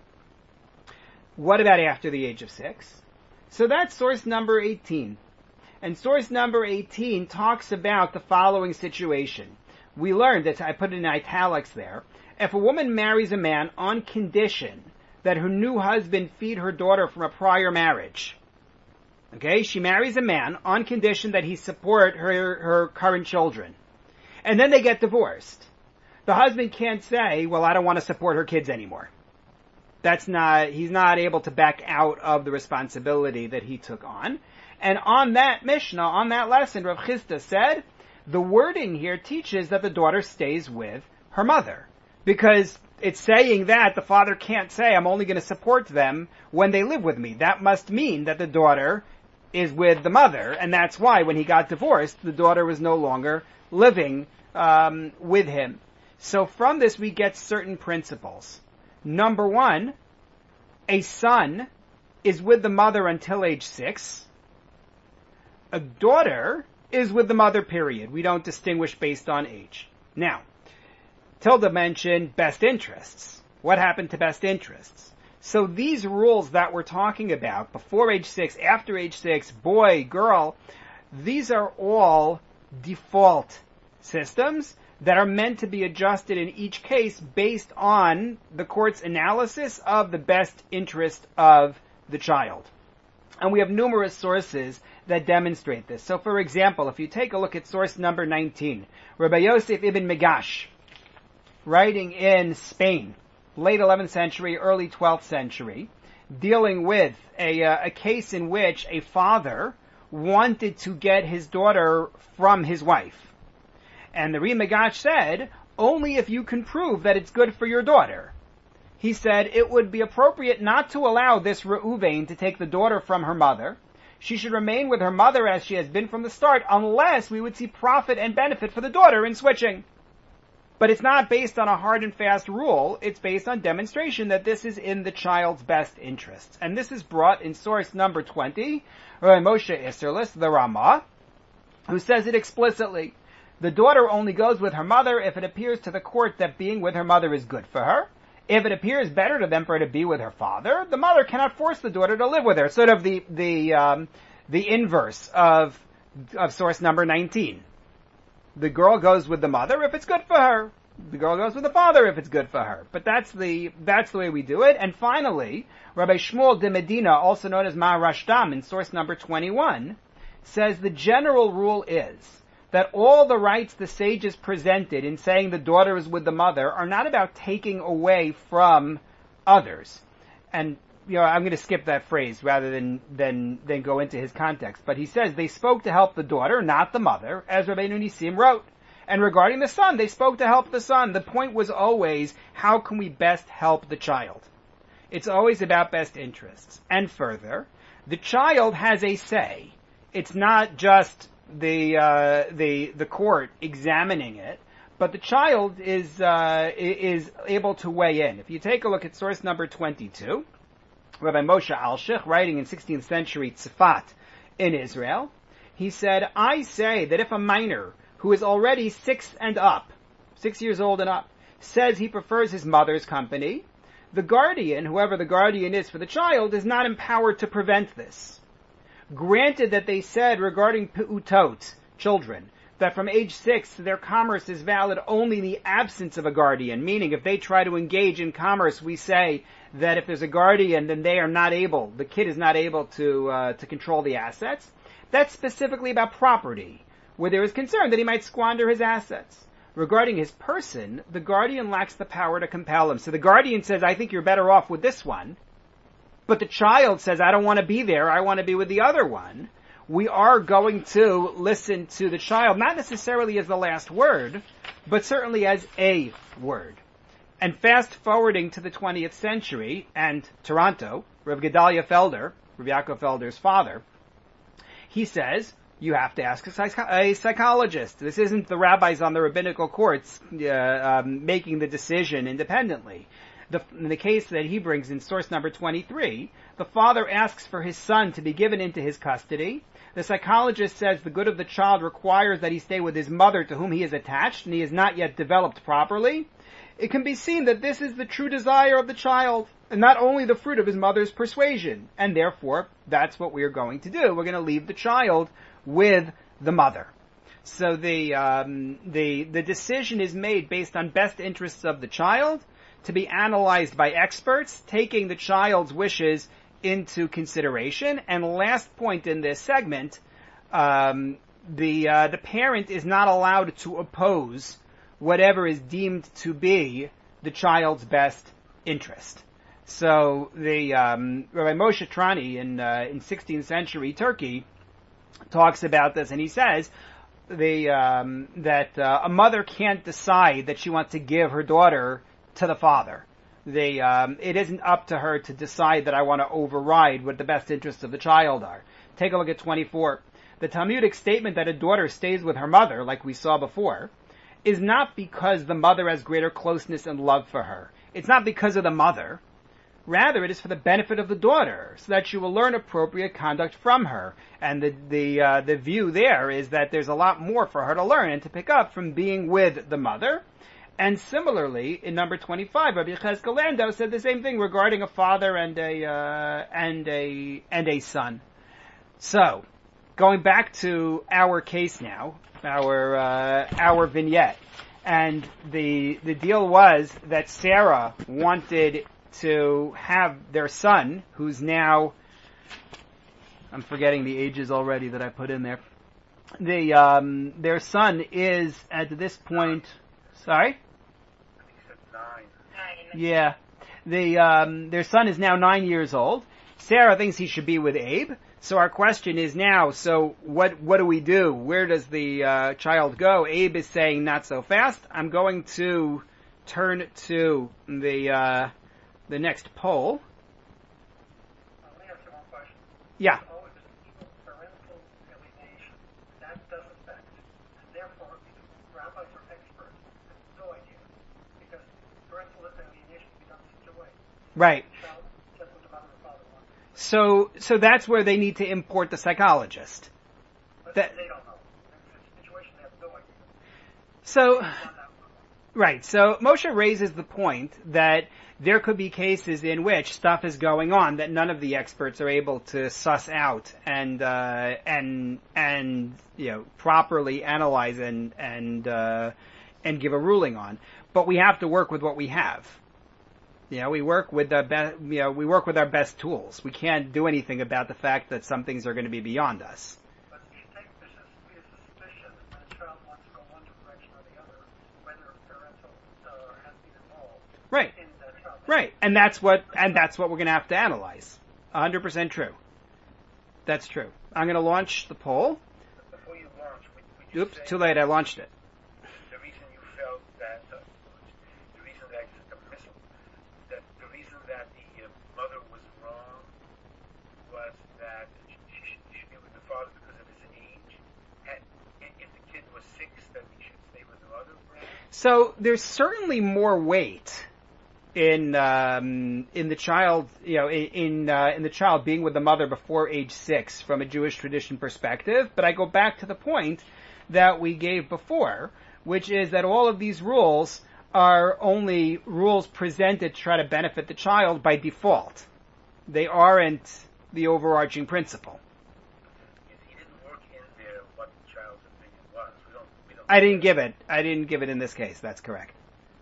What about after the age of 6? So that's source number 18. And source number 18 talks about the following situation. We learned that, I put it in italics there, if a woman marries a man on condition that her new husband feed her daughter from a prior marriage. Okay, she marries a man on condition that he support her current children. And then they get divorced. The husband can't say, well, I don't want to support her kids anymore. He's not able to back out of the responsibility that he took on. And on that Mishnah, on that lesson, Rav Chisda said, the wording here teaches that the daughter stays with her mother. Because it's saying that the father can't say, I'm only going to support them when they live with me. That must mean that the daughter is with the mother, and that's why when he got divorced, the daughter was no longer living with him. So from this we get certain principles. Number one, a son is with the mother until age 6. A daughter is with the mother, period. We don't distinguish based on age. Now, Tilda mentioned best interests. What happened to best interests? So these rules that we're talking about, before age 6, after age 6, boy, girl, these are all default systems that are meant to be adjusted in each case based on the court's analysis of the best interest of the child. And we have numerous sources that demonstrate this. So for example, if you take a look at source number 19, Rabbi Yosef ibn Megash, writing in Spain, late 11th century, early 12th century, dealing with a case in which a father wanted to get his daughter from his wife. And the Ri Megash said, only if you can prove that it's good for your daughter. He said it would be appropriate not to allow this Reuven to take the daughter from her mother. She should remain with her mother as she has been from the start, unless we would see profit and benefit for the daughter in switching. But it's not based on a hard and fast rule. It's based on demonstration that this is in the child's best interests. And this is brought in source number 20, Rabbi Moshe Isserles, the Ramah, who says it explicitly. The daughter only goes with her mother if it appears to the court that being with her mother is good for her. If it appears better to them for her to be with her father, the mother cannot force the daughter to live with her. Sort of the inverse of source number 19. The girl goes with the mother if it's good for her. The girl goes with the father if it's good for her. But that's the way we do it. And finally, Rabbi Shmuel de Medina, also known as Maharashtam, in source number 21, says the general rule is that all the rights the sages presented in saying the daughter is with the mother are not about taking away from others. And, I'm going to skip that phrase rather than go into his context. But he says they spoke to help the daughter, not the mother, as Rabbeinu Nissim wrote. And regarding the son, they spoke to help the son. The point was always, how can we best help the child? It's always about best interests. And further, the child has a say. It's not just the court examining it, but the child is able to weigh in. If you take a look at source number 22, Rabbi Moshe Alshich, writing in 16th century Tzfat in Israel, he said, I say that if a minor who is already 6 years old and up, says he prefers his mother's company, the guardian, whoever the guardian is for the child, is not empowered to prevent this. Granted that they said regarding pe'utot, children, that from age 6 their commerce is valid only in the absence of a guardian, meaning if they try to engage in commerce, we say that if there's a guardian, then the kid is not able to control the assets. That's specifically about property, where there is concern that he might squander his assets. Regarding his person, the guardian lacks the power to compel him. So the guardian says, I think you're better off with this one. But the child says, I don't want to be there, I want to be with the other one. We are going to listen to the child, not necessarily as the last word, but certainly as a word. And fast forwarding to the 20th century, and Toronto, Rav Gedalia Felder, Rav Yaakov Felder's father, he says, you have to ask a psychologist. This isn't the rabbis on the rabbinical courts making the decision independently. In the case that he brings in source number 23, the father asks for his son to be given into his custody. The psychologist says the good of the child requires that he stay with his mother to whom he is attached, and he is not yet developed properly. It can be seen that this is the true desire of the child, and not only the fruit of his mother's persuasion. And therefore, that's what we are going to do. We're going to leave the child with the mother. So the decision is made based on best interests of the child, to be analyzed by experts, taking the child's wishes into consideration. And last point in this segment, the parent is not allowed to oppose whatever is deemed to be the child's best interest. So the Rabbi Moshe Trani in 16th century Turkey talks about this, and he says that a mother can't decide that she wants to give her daughter to the father. It isn't up to her to decide that I want to override what the best interests of the child are. Take a look at 24. The Talmudic statement that a daughter stays with her mother, like we saw before, is not because the mother has greater closeness and love for her. It's not because of the mother. Rather, it is for the benefit of the daughter, so that she will learn appropriate conduct from her. And the view there is that there's a lot more for her to learn and to pick up from being with the mother. And similarly, in number 25, Rabbi Yechezkel Landau said the same thing regarding a father and a son. So, going back to our case now, our vignette, and the deal was that Sarah wanted to have their son, who's now, I'm forgetting the ages already that I put in there. Their son is at this point, sorry? I think he said 9. Yeah. Their son is now 9 years old. Sarah thinks he should be with Abe. So our question is now, so what do we do? Where does the child go? Abe is saying not so fast. I'm going to turn to the next poll. Let me ask you one question. Yeah. Always parental alienation, that does affect, and therefore rabbis are experts have no idea, because parental alienation can be done such a way. Right. The child just what the mother and father want. So that's where they need to import the psychologist. But That- they don't know. It's a situation they have no idea. So, On that level. right. So Moshe raises the point that there could be cases in which stuff is going on that none of the experts are able to suss out and properly analyze and give a ruling on. But we have to work with what we have. We work with our best tools. We can't do anything about the fact that some things are going to be beyond us. But you take this as a suspicion when a child wants to go one direction or the other, whether parental has been involved Right. in that child. Right. And that's what we're going to have to analyze. 100% true. That's true. I'm going to launch the poll. Before you launch, would you Oops, say too late. I launched it. the reason you felt that the reason that the reason that the mother was wrong was that she should be with the father because of his age, and if the kid was 6, then he should stay with the mother. So there's certainly more weight in the child, in the child being with the mother before age 6 from a Jewish tradition perspective. But I go back to the point that we gave before, which is that all of these rules are only rules presented to try to benefit the child by default. They aren't the overarching principle. He didn't work in there what the child's opinion was. We don't. I didn't give it in this case. That's correct.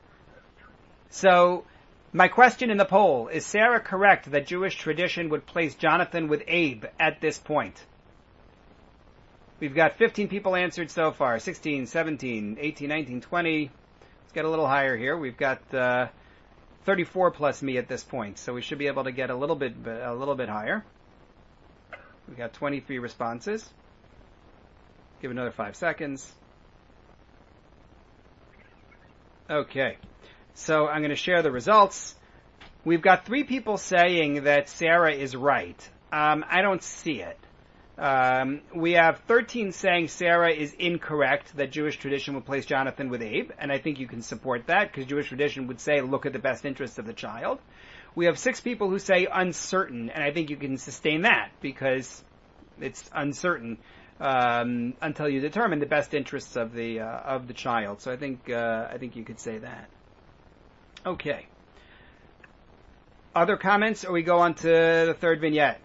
So, my question in the poll, is Sarah correct that Jewish tradition would place Jonathan with Abe at this point? We've got 15 people answered so far. 16, 17, 18, 19, 20. Let's get a little higher here. We've got 34 plus me at this point, so we should be able to get a little bit higher. We've got 23 responses. Give another 5 seconds. Okay. So I'm going to share the results. We've got 3 people saying that Sarah is right. I don't see it. We have 13 saying Sarah is incorrect, that Jewish tradition would place Jonathan with Abe, and I think you can support that, because Jewish tradition would say, look at the best interests of the child. We have 6 people who say uncertain, and I think you can sustain that, because it's uncertain until you determine the best interests of the child. So I think you could say that. Okay. Other comments, or we go on to the third vignette?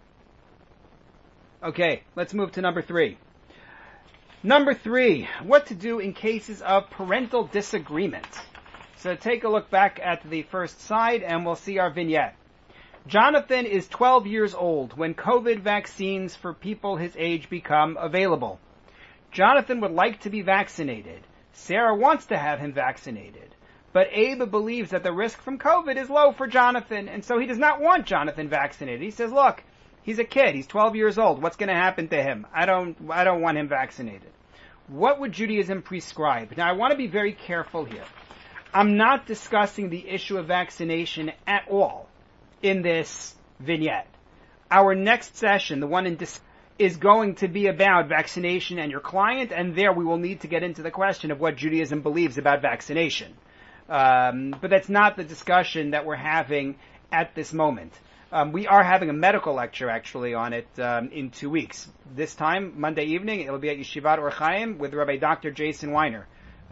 Okay, let's move to number 3. Number 3, what to do in cases of parental disagreement. So take a look back at the first side and we'll see our vignette. Jonathan is 12 years old when COVID vaccines for people his age become available. Jonathan would like to be vaccinated. Sarah wants to have him vaccinated. But Abe believes that the risk from COVID is low for Jonathan, and so he does not want Jonathan vaccinated. He says, look, he's a kid. He's 12 years old. What's going to happen to him? I don't want him vaccinated. What would Judaism prescribe? Now, I want to be very careful here. I'm not discussing the issue of vaccination at all in this vignette. Our next session, the one in December, is going to be about vaccination and your client, and there we will need to get into the question of what Judaism believes about vaccination. But that's not the discussion that we're having at this moment. We are having a medical lecture, actually, on it in 2 weeks. This time, Monday evening, it'll be at Yeshivat Or Chaim with Rabbi Dr. Jason Weiner.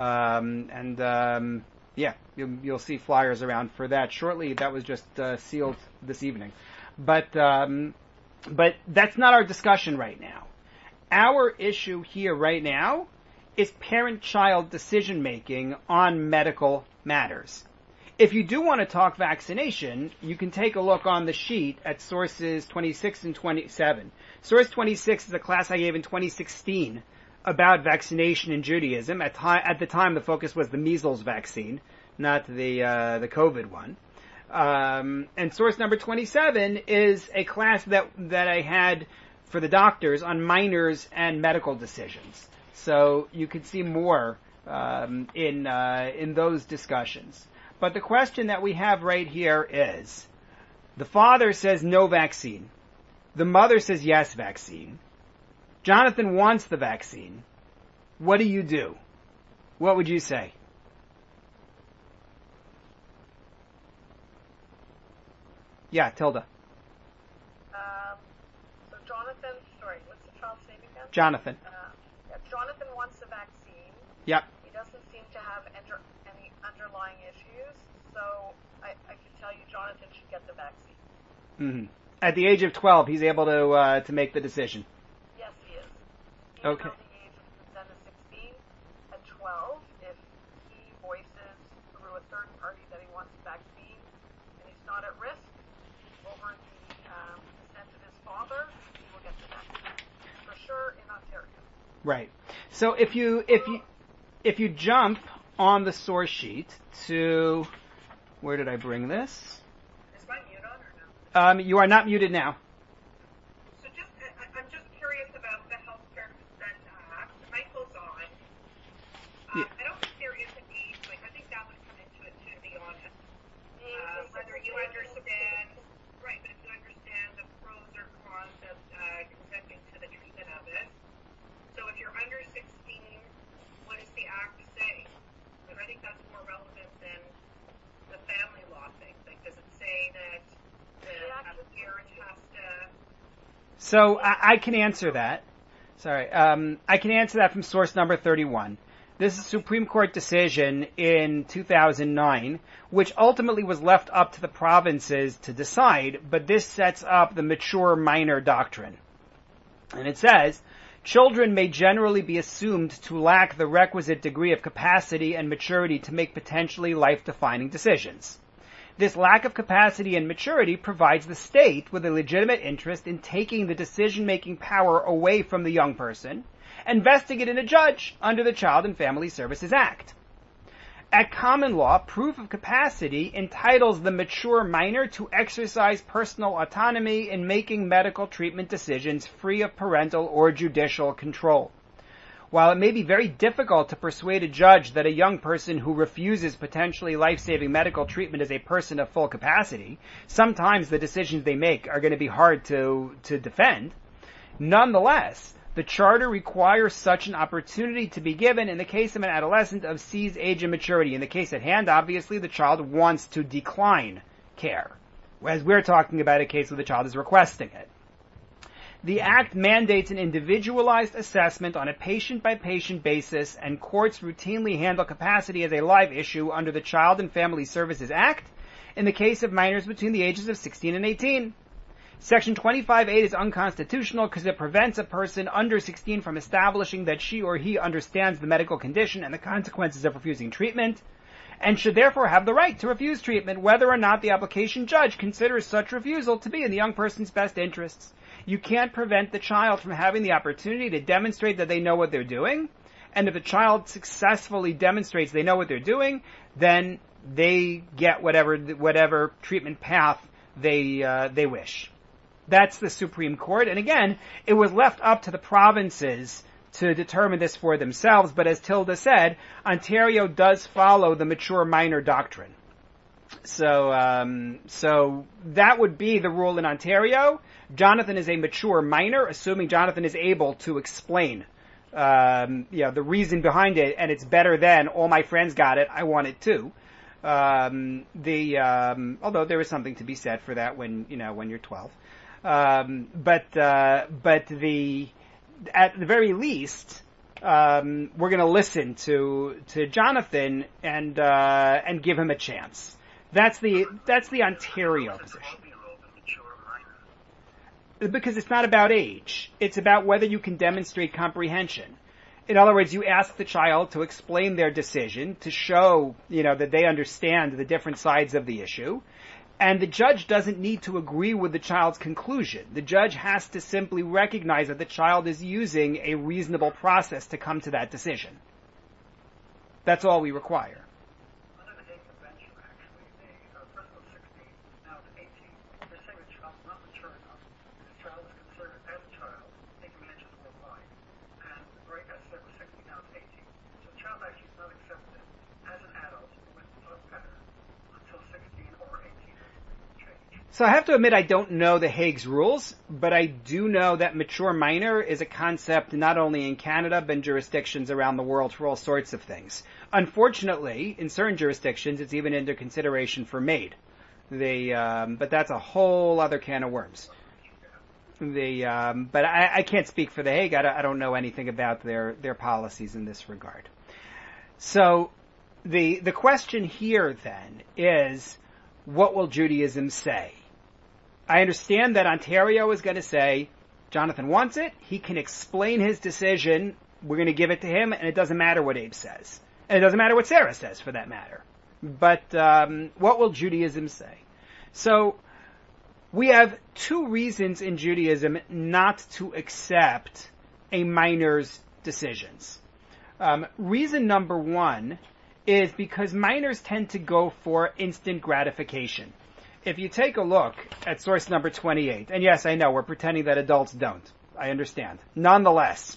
You'll see flyers around for that shortly. That was just sealed this evening. But that's not our discussion right now. Our issue here right now is parent-child decision-making on medical matters. If you do want to talk vaccination, you can take a look on the sheet at sources 26 and 27. Source 26 is a class I gave in 2016 about vaccination in Judaism. At the time, the focus was the measles vaccine, not the COVID one. And source number 27 is a class that I had for the doctors on minors and medical decisions. So you could see more in those discussions. But the question that we have right here is, the father says no vaccine. The mother says yes vaccine. Jonathan wants the vaccine. What do you do? What would you say? Yeah, Tilda. So Jonathan, what's the child's name again? Jonathan. Jonathan wants the vaccine. Yep. He doesn't seem to have any underlying issues, so I can tell you Jonathan should get the vaccine. Mm-hmm. At the age of 12, he's able to make the decision. Yes, he is. Okay. Even though the age of consent is 16, at 12, if he voices through a third party that he wants the vaccine and he's not at risk, over the consent of his father, he will get the vaccine. For sure in Ontario. Right. So if you jump on the source sheet to, where did I bring this? Is my mute on or no? You are not muted now. So I'm just curious about the Healthcare Consent Act. Michael's on. Yeah. I don't think there is an age, I think that would come into it too, to be honest. Whether you understand, right, but if you understand the pros or cons of consenting to the treatment of it. So if you're under 16, what does the Act say? Because I think that's more relevant than the family law thing. Does it say that the parent has to... So I can answer that. Sorry. I can answer that from source number 31. This is a Supreme Court decision in 2009, which ultimately was left up to the provinces to decide, but this sets up the mature minor doctrine. And it says, children may generally be assumed to lack the requisite degree of capacity and maturity to make potentially life-defining decisions. This lack of capacity and maturity provides the state with a legitimate interest in taking the decision-making power away from the young person and vesting it in a judge under the Child and Family Services Act. At common law, proof of capacity entitles the mature minor to exercise personal autonomy in making medical treatment decisions free of parental or judicial control. While it may be very difficult to persuade a judge that a young person who refuses potentially life-saving medical treatment is a person of full capacity, sometimes the decisions they make are going to be hard to defend. Nonetheless, the Charter requires such an opportunity to be given in the case of an adolescent of C's age and maturity. In the case at hand, obviously, the child wants to decline care, whereas we're talking about a case where the child is requesting it. The Act mandates an individualized assessment on a patient-by-patient basis, and courts routinely handle capacity as a live issue under the Child and Family Services Act in the case of minors between the ages of 16 and 18. Section 25(8) is unconstitutional because it prevents a person under 16 from establishing that she or he understands the medical condition and the consequences of refusing treatment, and should therefore have the right to refuse treatment whether or not the application judge considers such refusal to be in the young person's best interests. You can't prevent the child from having the opportunity to demonstrate that they know what they're doing, and if the child successfully demonstrates they know what they're doing, then they get whatever treatment path they wish. That's the Supreme Court. And again, it was left up to the provinces to determine this for themselves. But as Tilda said, Ontario does follow the mature minor doctrine. So that would be the rule in Ontario. Jonathan is a mature minor, assuming Jonathan is able to explain, the reason behind it, and it's better than all my friends got it, I want it too. Although there is something to be said for that when you're 12. But at the very least, we're going to listen to Jonathan and give him a chance. That's the Ontario position. Because it's not about age. It's about whether you can demonstrate comprehension. In other words, you ask the child to explain their decision, to show, that they understand the different sides of the issue. And the judge doesn't need to agree with the child's conclusion. The judge has to simply recognize that the child is using a reasonable process to come to that decision. That's all we require. Under the Hague Convention, actually, the person was 16, now it's 18. They're saying the child's not mature enough. The child is considered as a child in conventions worldwide. And the break, as I said, was 16, now it's 18. So the child actually is not accepted as an adult with a better until 16 or 18. So I have to admit I don't know the Hague's rules, but I do know that mature minor is a concept not only in Canada, but in jurisdictions around the world for all sorts of things. Unfortunately, in certain jurisdictions, it's even under consideration for maid. But that's a whole other can of worms. But I can't speak for the Hague. I don't know anything about their policies in this regard. So the question here then is, what will Judaism say? I understand that Ontario is going to say, Jonathan wants it, he can explain his decision, we're going to give it to him, and it doesn't matter what Abe says. And it doesn't matter what Sarah says, for that matter. But what will Judaism say? So, we have two reasons in Judaism not to accept a minor's decisions. Reason number one is because minors tend to go for instant gratification. If you take a look at source number 28, and yes, I know, we're pretending that adults don't. I understand. Nonetheless,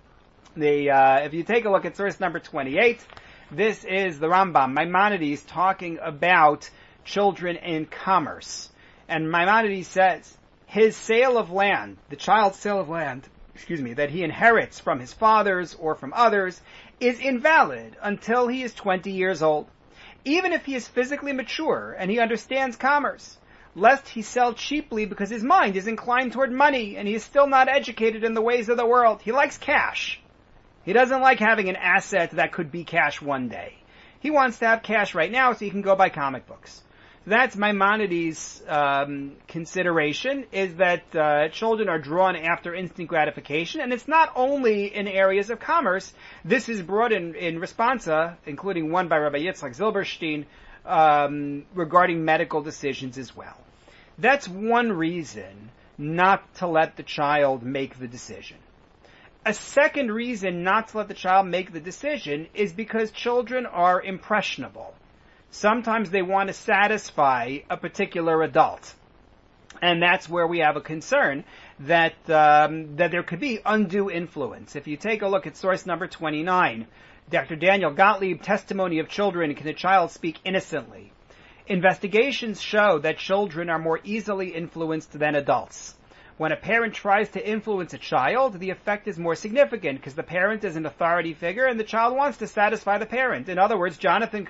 if you take a look at source number 28, this is the Rambam, Maimonides, talking about children in commerce. And Maimonides says, his sale of land, the child's sale of land, that he inherits from his fathers or from others, is invalid until he is 20 years old. Even if he is physically mature and he understands commerce, lest he sell cheaply because his mind is inclined toward money and he is still not educated in the ways of the world. He likes cash. He doesn't like having an asset that could be cash one day. He wants to have cash right now so he can go buy comic books. That's Maimonides' consideration, is that children are drawn after instant gratification, and it's not only in areas of commerce. This is brought in responsa, including one by Rabbi Yitzchak Zilberstein, regarding medical decisions as well. That's one reason not to let the child make the decision. A second reason not to let the child make the decision is because children are impressionable. Sometimes they want to satisfy a particular adult. And that's where we have a concern that there could be undue influence. If you take a look at source number 29, Dr. Daniel Gottlieb, Testimony of Children, Can a Child Speak Innocently? Investigations show that children are more easily influenced than adults. When a parent tries to influence a child, the effect is more significant because the parent is an authority figure and the child wants to satisfy the parent. In other words,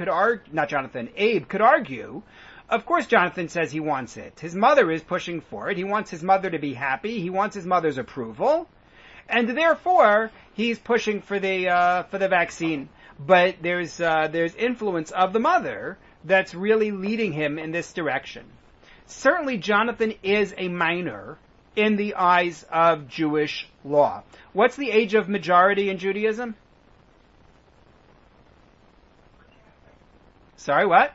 Abe could argue, of course Jonathan says he wants it. His mother is pushing for it. He wants his mother to be happy. He wants his mother's approval. And therefore, he's pushing for the vaccine. But there's influence of the mother that's really leading him in this direction. Certainly Jonathan is a minor in the eyes of Jewish law. What's the age of majority in Judaism? Sorry, what?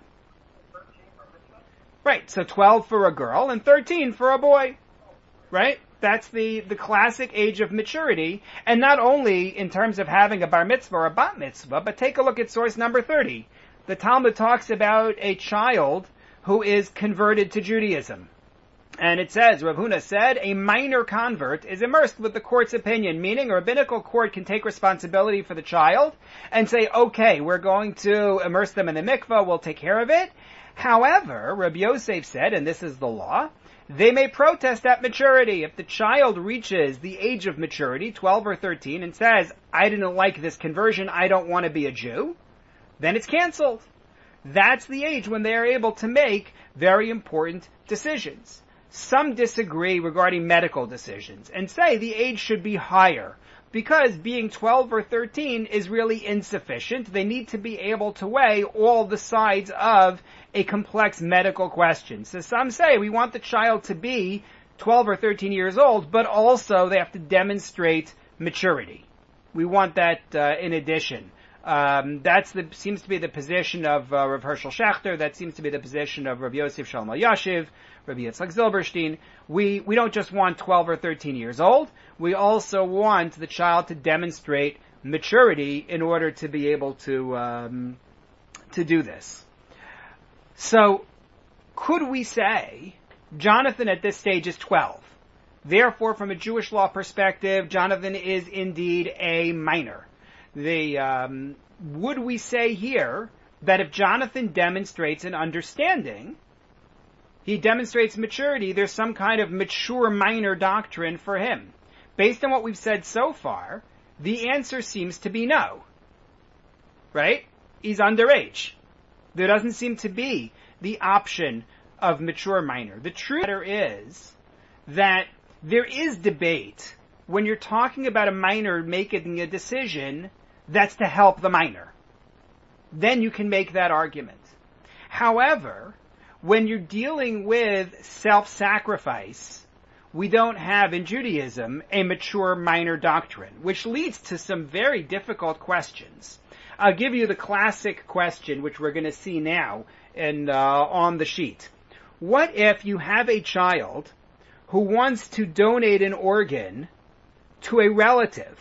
Right, so 12 for a girl and 13 for a boy. Right? That's the classic age of maturity, and not only in terms of having a bar mitzvah or a bat mitzvah, but take a look at source number 30. the Talmud talks about a child who is converted to Judaism. And it says, Rav Huna said, a minor convert is immersed with the court's opinion, meaning a rabbinical court can take responsibility for the child and say, okay, we're going to immerse them in the mikvah, we'll take care of it. However, Rabbi Yosef said, and this is the law, they may protest at maturity. If the child reaches the age of maturity, 12 or 13, and says, I didn't like this conversion, I don't want to be a Jew, then it's canceled. That's the age when they are able to make very important decisions. Some disagree regarding medical decisions and say the age should be higher because being 12 or 13 is really insufficient. They need to be able to weigh all the sides of a complex medical question. So some say we want the child to be 12 or 13 years old, but also they have to demonstrate maturity. We want that in addition. Seems to be the position of Rav Hershel Schachter. That seems to be the position of Rav Yosef Shalom Elyashiv, Rabbi Yitzchak Zilberstein. We don't just want 12 or 13 years old. We also want the child to demonstrate maturity in order to be able to do this. So, could we say Jonathan at this stage is 12? Therefore, from a Jewish law perspective, Jonathan is indeed a minor. Would we say here that if Jonathan demonstrates an understanding, he demonstrates maturity, there's some kind of mature minor doctrine for him? Based on what we've said so far, the answer seems to be no. Right? He's underage. There doesn't seem to be the option of mature minor. The truth matter is that there is debate when you're talking about a minor making a decision that's to help the minor. Then you can make that argument. However, when you're dealing with self-sacrifice, we don't have in Judaism a mature minor doctrine, which leads to some very difficult questions. I'll give you the classic question, which we're going to see now on the sheet. What if you have a child who wants to donate an organ to a relative?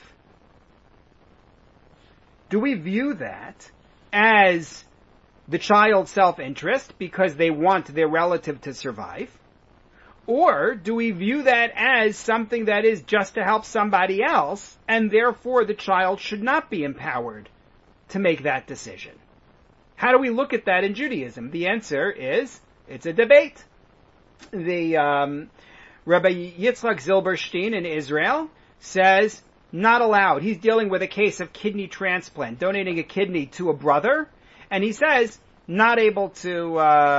Do we view that as the child's self-interest because they want their relative to survive? Or do we view that as something that is just to help somebody else, and therefore the child should not be empowered to make that decision? How do we look at that in Judaism? The answer is, it's a debate. The Rabbi Yitzchak Zilberstein in Israel says, not allowed. He's dealing with a case of kidney transplant, donating a kidney to a brother, and he says, not able to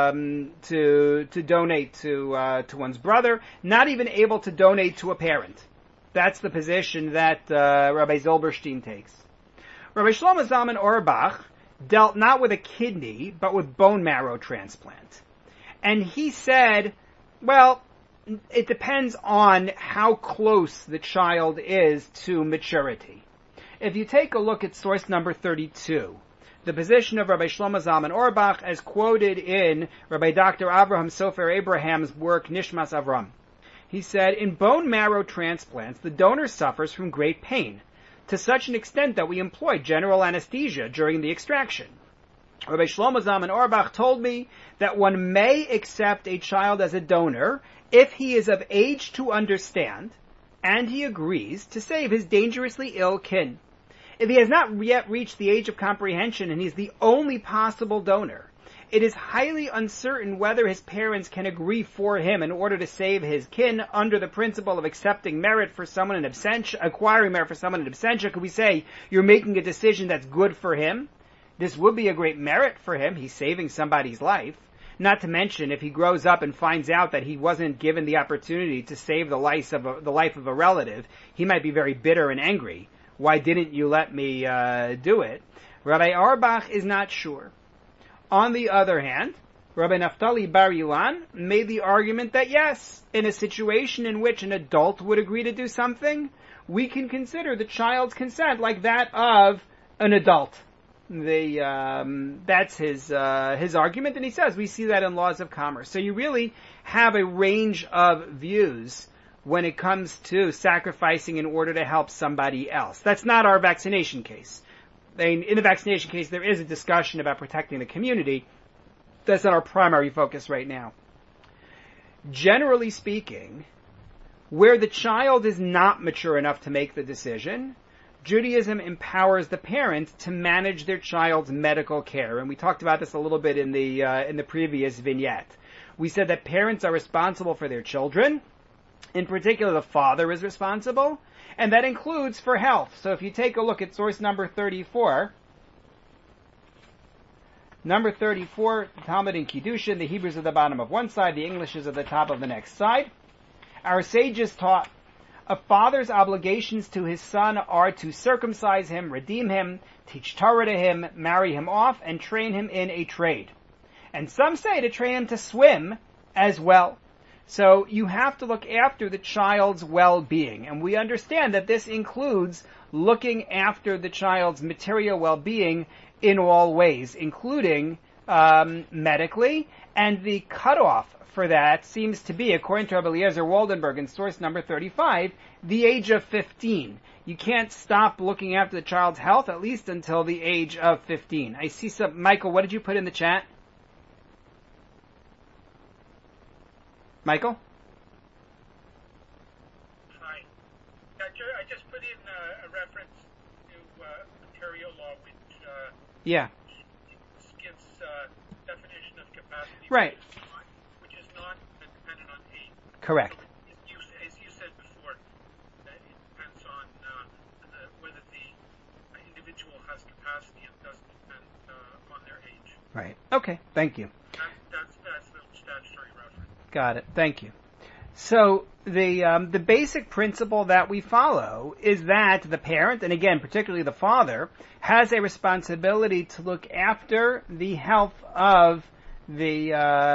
donate to one's brother, not even able to donate to a parent. That's the position that Rabbi Zilberstein takes. Rabbi Shlomo Zalman Auerbach dealt not with a kidney, but with bone marrow transplant. And he said, well, it depends on how close the child is to maturity. If you take a look at source number 32, the position of Rabbi Shlomo Zalman Auerbach as quoted in Rabbi Dr. Avraham Sofer Abraham's work Nishmas Avram. He said, in bone marrow transplants, the donor suffers from great pain, to such an extent that we employ general anesthesia during the extraction. Rabbi Shlomo Zalman Auerbach told me that one may accept a child as a donor if he is of age to understand, and he agrees to save his dangerously ill kin. If he has not yet reached the age of comprehension and he's the only possible donor, it is highly uncertain whether his parents can agree for him in order to save his kin under the principle of accepting merit for someone in absentia, acquiring merit for someone in absentia. Could we say you're making a decision that's good for him? This would be a great merit for him. He's saving somebody's life. Not to mention, if he grows up and finds out that he wasn't given the opportunity to save the life of a relative, he might be very bitter and angry. Why didn't you let me do it? Rabbi Auerbach is not sure. On the other hand, Rabbi Naftali Bar Ilan made the argument that yes, in a situation in which an adult would agree to do something, we can consider the child's consent like that of an adult. That's his argument, and he says we see that in laws of commerce. So you really have a range of views when it comes to sacrificing in order to help somebody else. That's not our vaccination case. in the vaccination case, there is a discussion about protecting the community. That's not our primary focus right now. Generally speaking, where the child is not mature enough to make the decision, Judaism empowers the parent to manage their child's medical care. And we talked about this a little bit in the previous vignette. We said that parents are responsible for their children. In particular, the father is responsible. And that includes for health. So if you take a look at source number 34, number 34, the Talmud in Kiddushin, the Hebrews at the bottom of one side, the English is at the top of the next side. Our sages taught a father's obligations to his son are to circumcise him, redeem him, teach Torah to him, marry him off, and train him in a trade. And some say to train him to swim as well. So you have to look after the child's well-being. And we understand that this includes looking after the child's material well-being in all ways, including medically. And the cutoff for that seems to be, according to Rabbi Eliezer Waldenberg in source number 35, the age of 15. You can't stop looking after the child's health at least until the age of 15. I see some, Michael, what did you put in the chat? Michael? Hi. I just put in a reference to Ontario law, which gives definition of capacity, right, which is not dependent on age. Correct. So as you said before, it depends on whether the individual has capacity. It doesn't depend on their age. Right. Okay. Thank you. That's the statutory reference. Got it. Thank you. So the basic principle that we follow is that the parent, and again particularly the father, has a responsibility to look after the health of the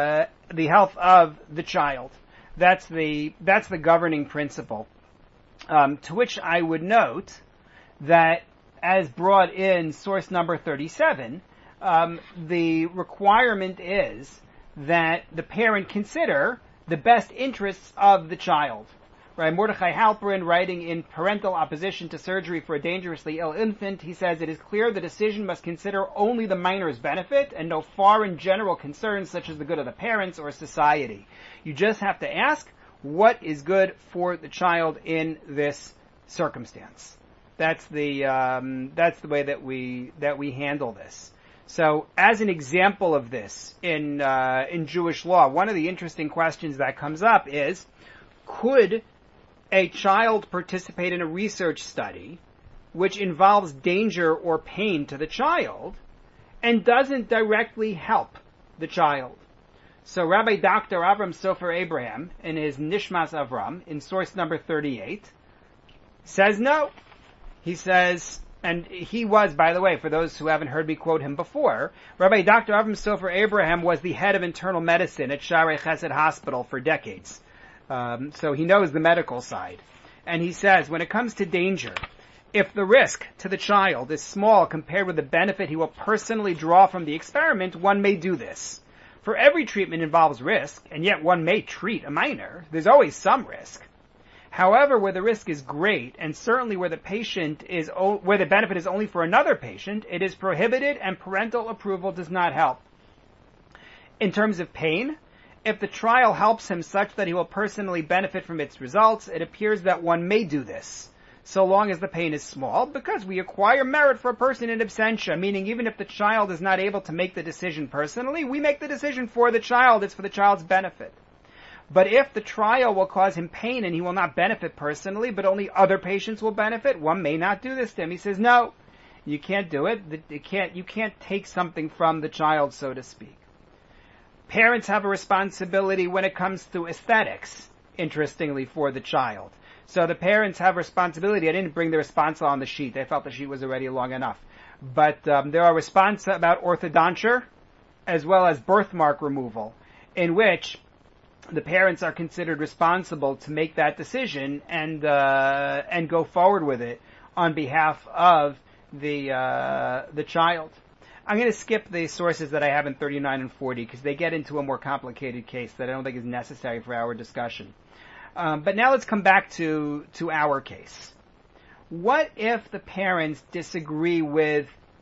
child. That's the governing principle. To which I would note that, as brought in source number 37, the requirement is that the parent consider the best interests of the child. Right? Mordechai Halperin, writing in Parental Opposition to Surgery for a Dangerously Ill Infant, he says, "It is clear the decision must consider only the minor's benefit and no foreign general concerns such as the good of the parents or society. You just have to ask what is good for the child in this circumstance." That's the way that we handle this. So, as an example of this in Jewish law, one of the interesting questions that comes up is, could a child participate in a research study which involves danger or pain to the child and doesn't directly help the child? So, Rabbi Dr. Avram Sofer Abraham, in his Nishmas Avram, in source number 38, says no. He says, and he was, by the way, for those who haven't heard me quote him before, Rabbi Dr. Avram Sofer Abraham was the head of internal medicine at Sharei Chesed Hospital for decades. So he knows the medical side. And he says, when it comes to danger, if the risk to the child is small compared with the benefit he will personally draw from the experiment, one may do this. For every treatment involves risk, and yet one may treat a minor. There's always some risk. However, where the risk is great, and certainly where the benefit is only for another patient, it is prohibited and parental approval does not help. In terms of pain, if the trial helps him such that he will personally benefit from its results, it appears that one may do this, so long as the pain is small, because we acquire merit for a person in absentia, meaning even if the child is not able to make the decision personally, we make the decision for the child, it's for the child's benefit. But if the trial will cause him pain and he will not benefit personally, but only other patients will benefit, one may not do this to him. He says, no, you can't do it. You can't take something from the child, so to speak. Parents have a responsibility when it comes to aesthetics, interestingly, for the child. So the parents have a responsibility. I didn't bring the response on the sheet. I felt the sheet was already long enough. But there are responses about orthodonture as well as birthmark removal, in which the parents are considered responsible to make that decision and go forward with it on behalf of the child. I'm going to skip the sources that I have in 39 and 40 because they get into a more complicated case that I don't think is necessary for our discussion. But now let's come back to our case. What if the parents disagree with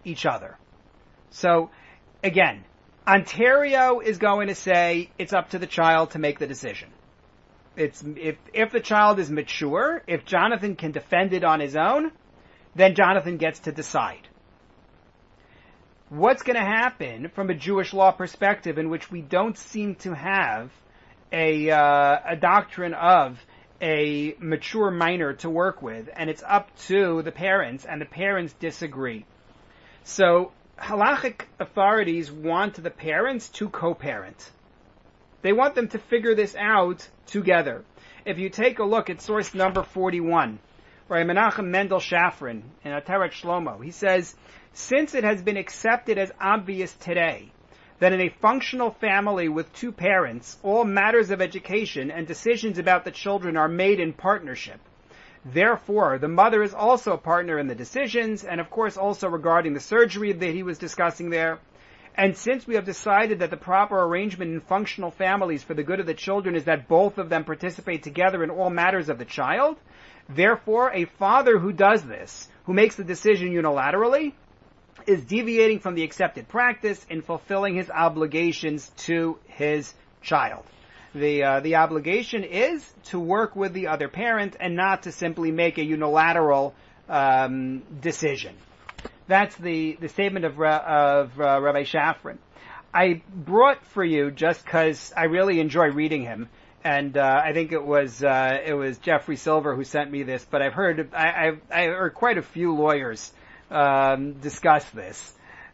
each other. So, again, Ontario is going to say it's up to the child to make the decision. If the child is mature, if Jonathan can defend it on his own, then Jonathan gets to decide. What's going to happen from a Jewish law perspective in which we don't seem to have a doctrine of a mature minor to work with, and it's up to the parents, and the parents disagree. So halachic authorities want the parents to co-parent. They want them to figure this out together. If you take a look at source number 41, Rabbi Menachem Mendel Shafran in Ateret Shlomo, he says, since it has been accepted as obvious today that in a functional family with two parents, all matters of education and decisions about the children are made in partnership. Therefore, the mother is also a partner in the decisions, and of course also regarding the surgery that he was discussing there. And since we have decided that the proper arrangement in functional families for the good of the children is that both of them participate together in all matters of the child, therefore a father who does this, who makes the decision unilaterally, is deviating from the accepted practice in fulfilling his obligations to his child. The obligation is to work with the other parent and not to simply make a unilateral decision. That's the statement of Rabbi Shafran. I brought for you, just because I really enjoy reading him, and I think it was Jeffrey Silver who sent me this, but I've heard quite a few lawyers discuss this.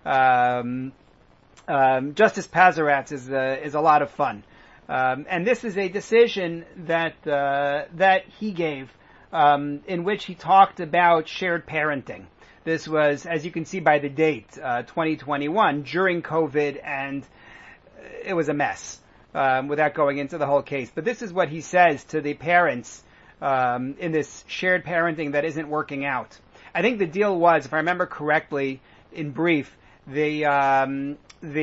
Justice Pazaratz is a lot of fun. And this is a decision that he gave, in which he talked about shared parenting. This was, as you can see by the date, 2021, during COVID, and it was a mess, without going into the whole case. But this is what he says to the parents, in this shared parenting that isn't working out. I think the deal was, if I remember correctly, in brief, there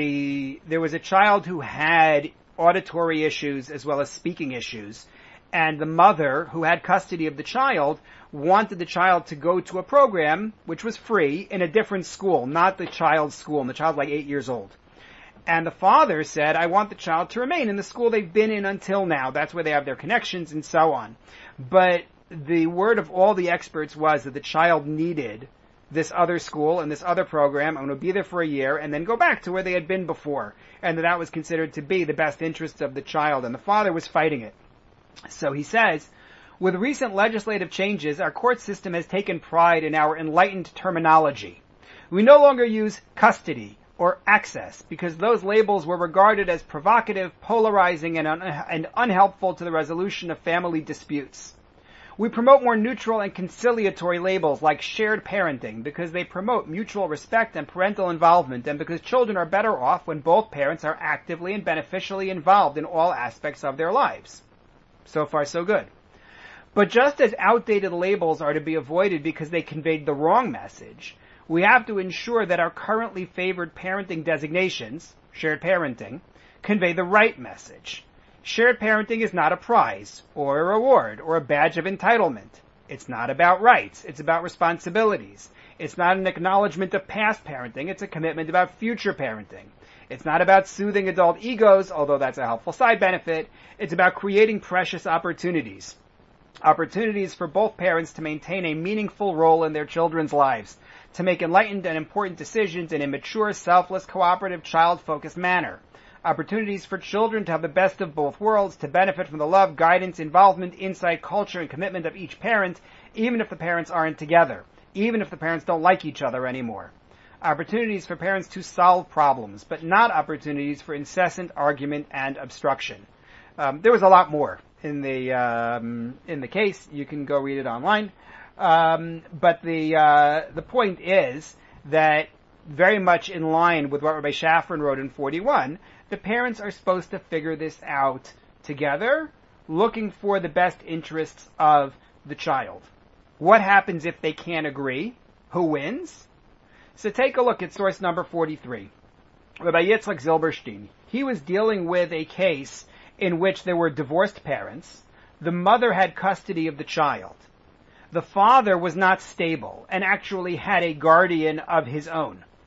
was a child who had auditory issues as well as speaking issues, and the mother, who had custody of the child, wanted the child to go to a program which was free in a different school, not the child's school, and the child's like 8 years old. And the father said, I want the child to remain in the school they've been in until now. That's where they have their connections and so on. But the word of all the experts was that the child needed this other school and this other program and would be there for a year and then go back to where they had been before. And that was considered to be the best interest of the child. And the father was fighting it. So he says, with recent legislative changes, our court system has taken pride in our enlightened terminology. We no longer use custody or access because those labels were regarded as provocative, polarizing, and unhelpful to the resolution of family disputes. We promote more neutral and conciliatory labels like shared parenting because they promote mutual respect and parental involvement, and because children are better off when both parents are actively and beneficially involved in all aspects of their lives. So far, so good. But just as outdated labels are to be avoided because they conveyed the wrong message, we have to ensure that our currently favored parenting designations, shared parenting, convey the right message. Shared parenting is not a prize, or a reward, or a badge of entitlement. It's not about rights, it's about responsibilities. It's not an acknowledgement of past parenting, it's a commitment about future parenting. It's not about soothing adult egos, although that's a helpful side benefit. It's about creating precious opportunities. Opportunities for both parents to maintain a meaningful role in their children's lives, to make enlightened and important decisions in a mature, selfless, cooperative, child-focused manner. Opportunities for children to have the best of both worlds, to benefit from the love, guidance, involvement, insight, culture, and commitment of each parent, even if the parents aren't together, even if the parents don't like each other anymore. Opportunities for parents to solve problems, but not opportunities for incessant argument and obstruction. There was a lot more in the case. You can go read it online. But the point is that, very much in line with what Rabbi Shafran wrote in 41, the parents are supposed to figure this out together, looking for the best interests of the child. What happens if they can't agree? Who wins? So take a look at source number 43. Rabbi Yitzchak Zilberstein. He was dealing with a case in which there were divorced parents. The mother had custody of the child. The father was not stable and actually had a guardian of his own.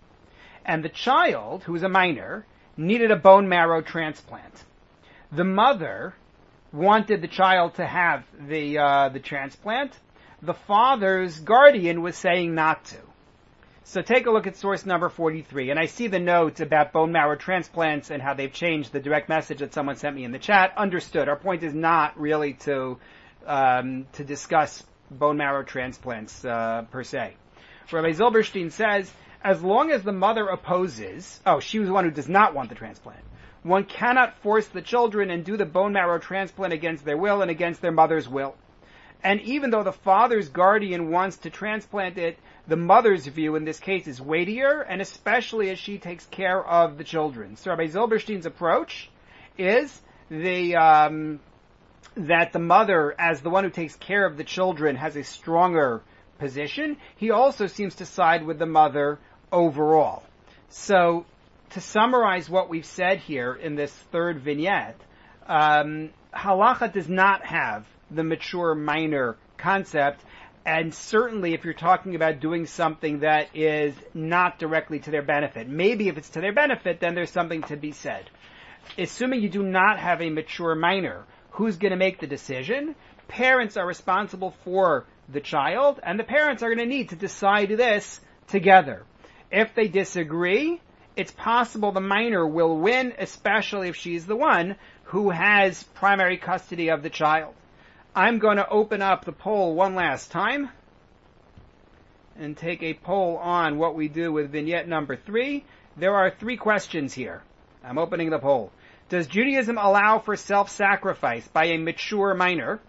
And the child, who was a minor, needed a bone marrow transplant. The mother wanted the child to have the transplant. The father's guardian was saying not to. So take a look at source number 43, and I see the notes about bone marrow transplants and how they've changed the direct message that someone sent me in the chat. Understood. Our point is not really to discuss bone marrow transplants per se. Rabbi Zilberstein says, as long as the mother opposes, she was the one who does not want the transplant. One cannot force the children and do the bone marrow transplant against their will and against their mother's will. And even though the father's guardian wants to transplant it, the mother's view in this case is weightier, and especially as she takes care of the children. So Rabbi Zilberstein's approach is that the mother, as the one who takes care of the children, has a stronger position. He also seems to side with the mother overall. So, to summarize what we've said here in this third vignette, halacha does not have the mature minor concept, and certainly if you're talking about doing something that is not directly to their benefit. Maybe if it's to their benefit, then there's something to be said. Assuming you do not have a mature minor, who's going to make the decision? Parents are responsible for the child, and the parents are going to need to decide this together. If they disagree, it's possible the minor will win, especially if she's the one who has primary custody of the child. I'm going to open up the poll one last time and take a poll on what we do with vignette number 3. There are 3 questions here. I'm opening the poll. Does Judaism allow for self-sacrifice by a mature minor?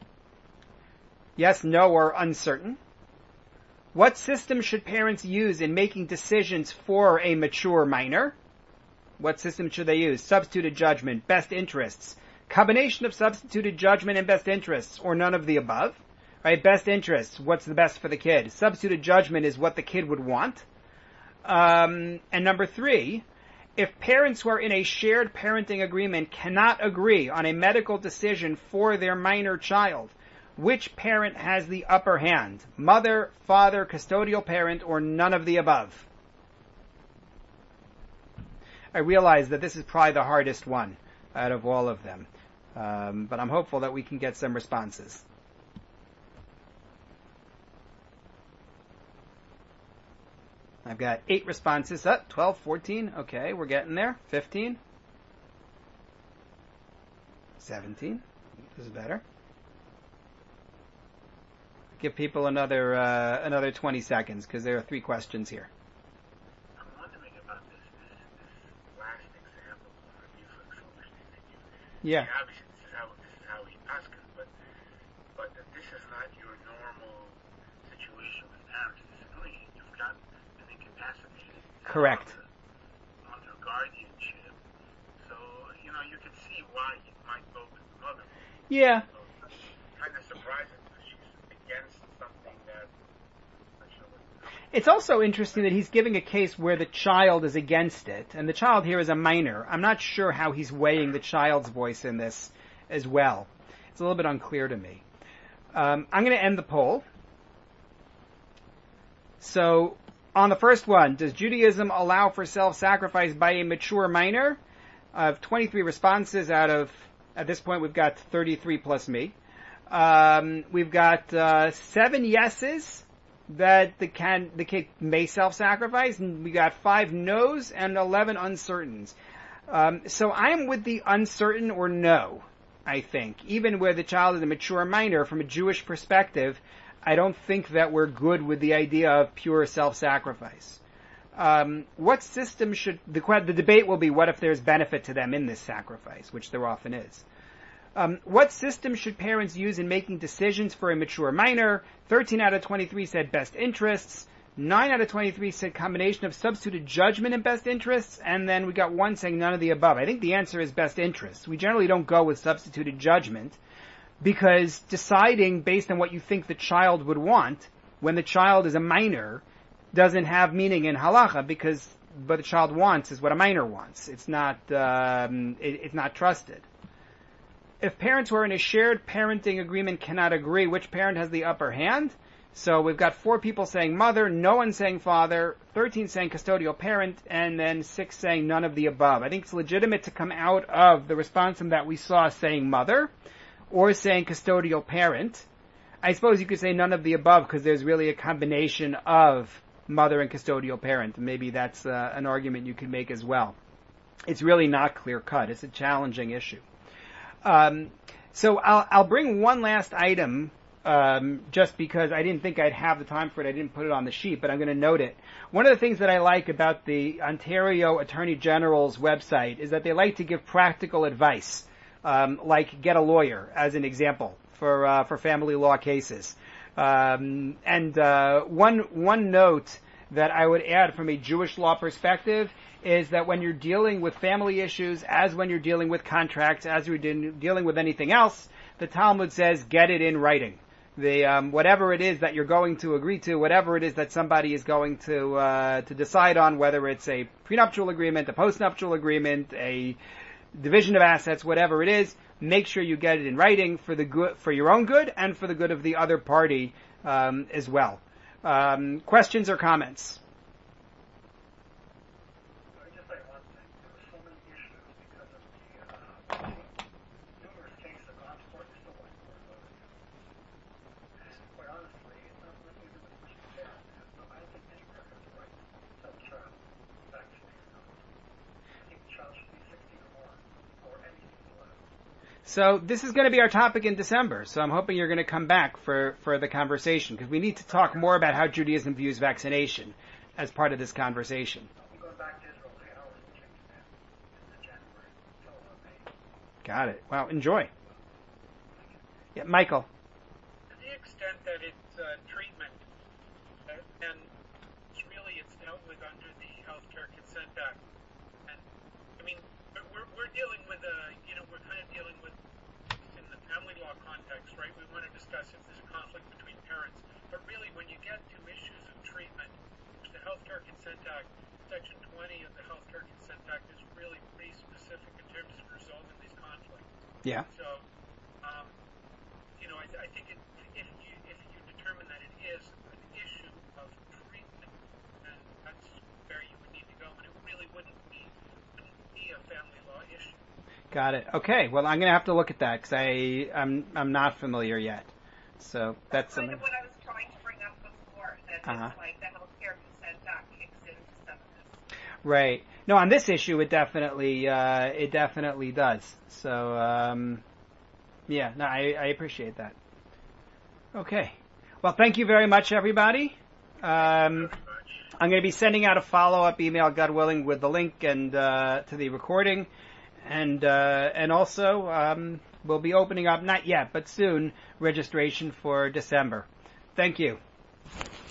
Yes, no, or uncertain. What system should parents use in making decisions for a mature minor? What system should they use? Substituted judgment, best interests, combination of substituted judgment and best interests, or none of the above. Right? Best interests, what's the best for the kid? Substituted judgment is what the kid would want. And number 3, if parents who are in a shared parenting agreement cannot agree on a medical decision for their minor child, which parent has the upper hand? Mother, father, custodial parent, or none of the above? I realize that this is probably the hardest one out of all of them. But I'm hopeful that we can get some responses. I've got 8 responses. 12, 14. Okay, we're getting there. 15. 17. This is better. Give people another 20 seconds because there are 3 questions here. I'm wondering about this last example of reflex overstate that you. Yeah. Obviously, this is how he asks it, but this is not your normal situation with parents disagreeing. You've got an incapacitated. Correct. Under guardianship, so you can see why you might go with the mother. Yeah. So, kind of surprising. Something that it's also interesting that he's giving a case where the child is against it, and the child here is a minor. I'm not sure how he's weighing the child's voice in this as well. It's a little bit unclear to me. I'm going to end the poll. So, on the first one, does Judaism allow for self-sacrifice by a mature minor? I have 23 responses out of, at this point, we've got 33 plus me. We've got 7 yeses that the kid may self-sacrifice, and we got 5 no's and 11 uncertains. So I'm with the uncertain or no, I think. Even where the child is a mature minor, from a Jewish perspective, I don't think that we're good with the idea of pure self-sacrifice. What system should, the debate will be, what if there's benefit to them in this sacrifice, which there often is. What system should parents use in making decisions for a mature minor? 13 out of 23 said best interests. 9 out of 23 said combination of substituted judgment and best interests. And then we got 1 saying none of the above. I think the answer is best interests. We generally don't go with substituted judgment because deciding based on what you think the child would want when the child is a minor doesn't have meaning in halacha because what the child wants is what a minor wants. It's not trusted. If parents who are in a shared parenting agreement cannot agree which parent has the upper hand, So we've got 4 people saying mother, no one saying father, 13 saying custodial parent, and then 6 saying none of the above. I think it's legitimate to come out of the responsum that we saw saying mother or saying custodial parent. I suppose you could say none of the above because there's really a combination of mother and custodial parent. Maybe that's an argument you could make as well. It's really not clear cut. It's a challenging issue. So I'll bring one last item, just because I didn't think I'd have the time for it. I didn't put it on the sheet, but I'm going to note it. One of the things that I like about the Ontario Attorney General's website is that they like to give practical advice, like get a lawyer, as an example, for family law cases. One note that I would add from a Jewish law perspective is that when you're dealing with family issues, as when you're dealing with contracts, as you're dealing with anything else, the Talmud says get it in writing. Whatever it is that you're going to agree to, whatever it is that somebody is going to decide on, whether it's a prenuptial agreement, a postnuptial agreement, a division of assets, whatever it is, make sure you get it in writing for the good, for your own good and for the good of the other party as well. Questions or comments? Let me just say one thing. There were so many issues because of the numerous cases that gone to court and still went to court. And quite honestly, it's not nothing to do with pushing the parent. So I don't think any parent has the right to tell the child vaccinated or not. I think the child should be 16 or more, or anything below. So this is going to be our topic in December. So I'm hoping you're going to come back for the conversation because we need to talk more about how Judaism views vaccination as part of this conversation. I'm going back to Israel today. I was looking at that in January until May. Got it. Wow, enjoy. Yeah, Michael. To the extent that it's treatment, and it's dealt with under the Healthcare Consent Act. And I mean, we're dealing with we're kind of dealing with in the family law context, right? We want to discuss if there's a conflict between parents, but really, when you get to issues of treatment, the Healthcare Consent Act, Section 20 of the Healthcare Consent Act is really pretty specific in terms of resolving these conflicts. Yeah. So, I think if you determine that it is an issue of treatment, then that's where you would need to go, and it really wouldn't be a family law issue. Got it. Okay. Well, I'm going to have to look at that because I'm not familiar yet. So that's kind something. of what I was trying to bring up before. That it's like the Healthcare Consent Act kicks into some of this. Right. No, on this issue, it definitely does. So, I appreciate that. Okay. Well, thank you very much, everybody. I'm going to be sending out a follow-up email, God willing, with the link and to the recording, and also we'll be opening up, not yet, but soon, registration for December. Thank you.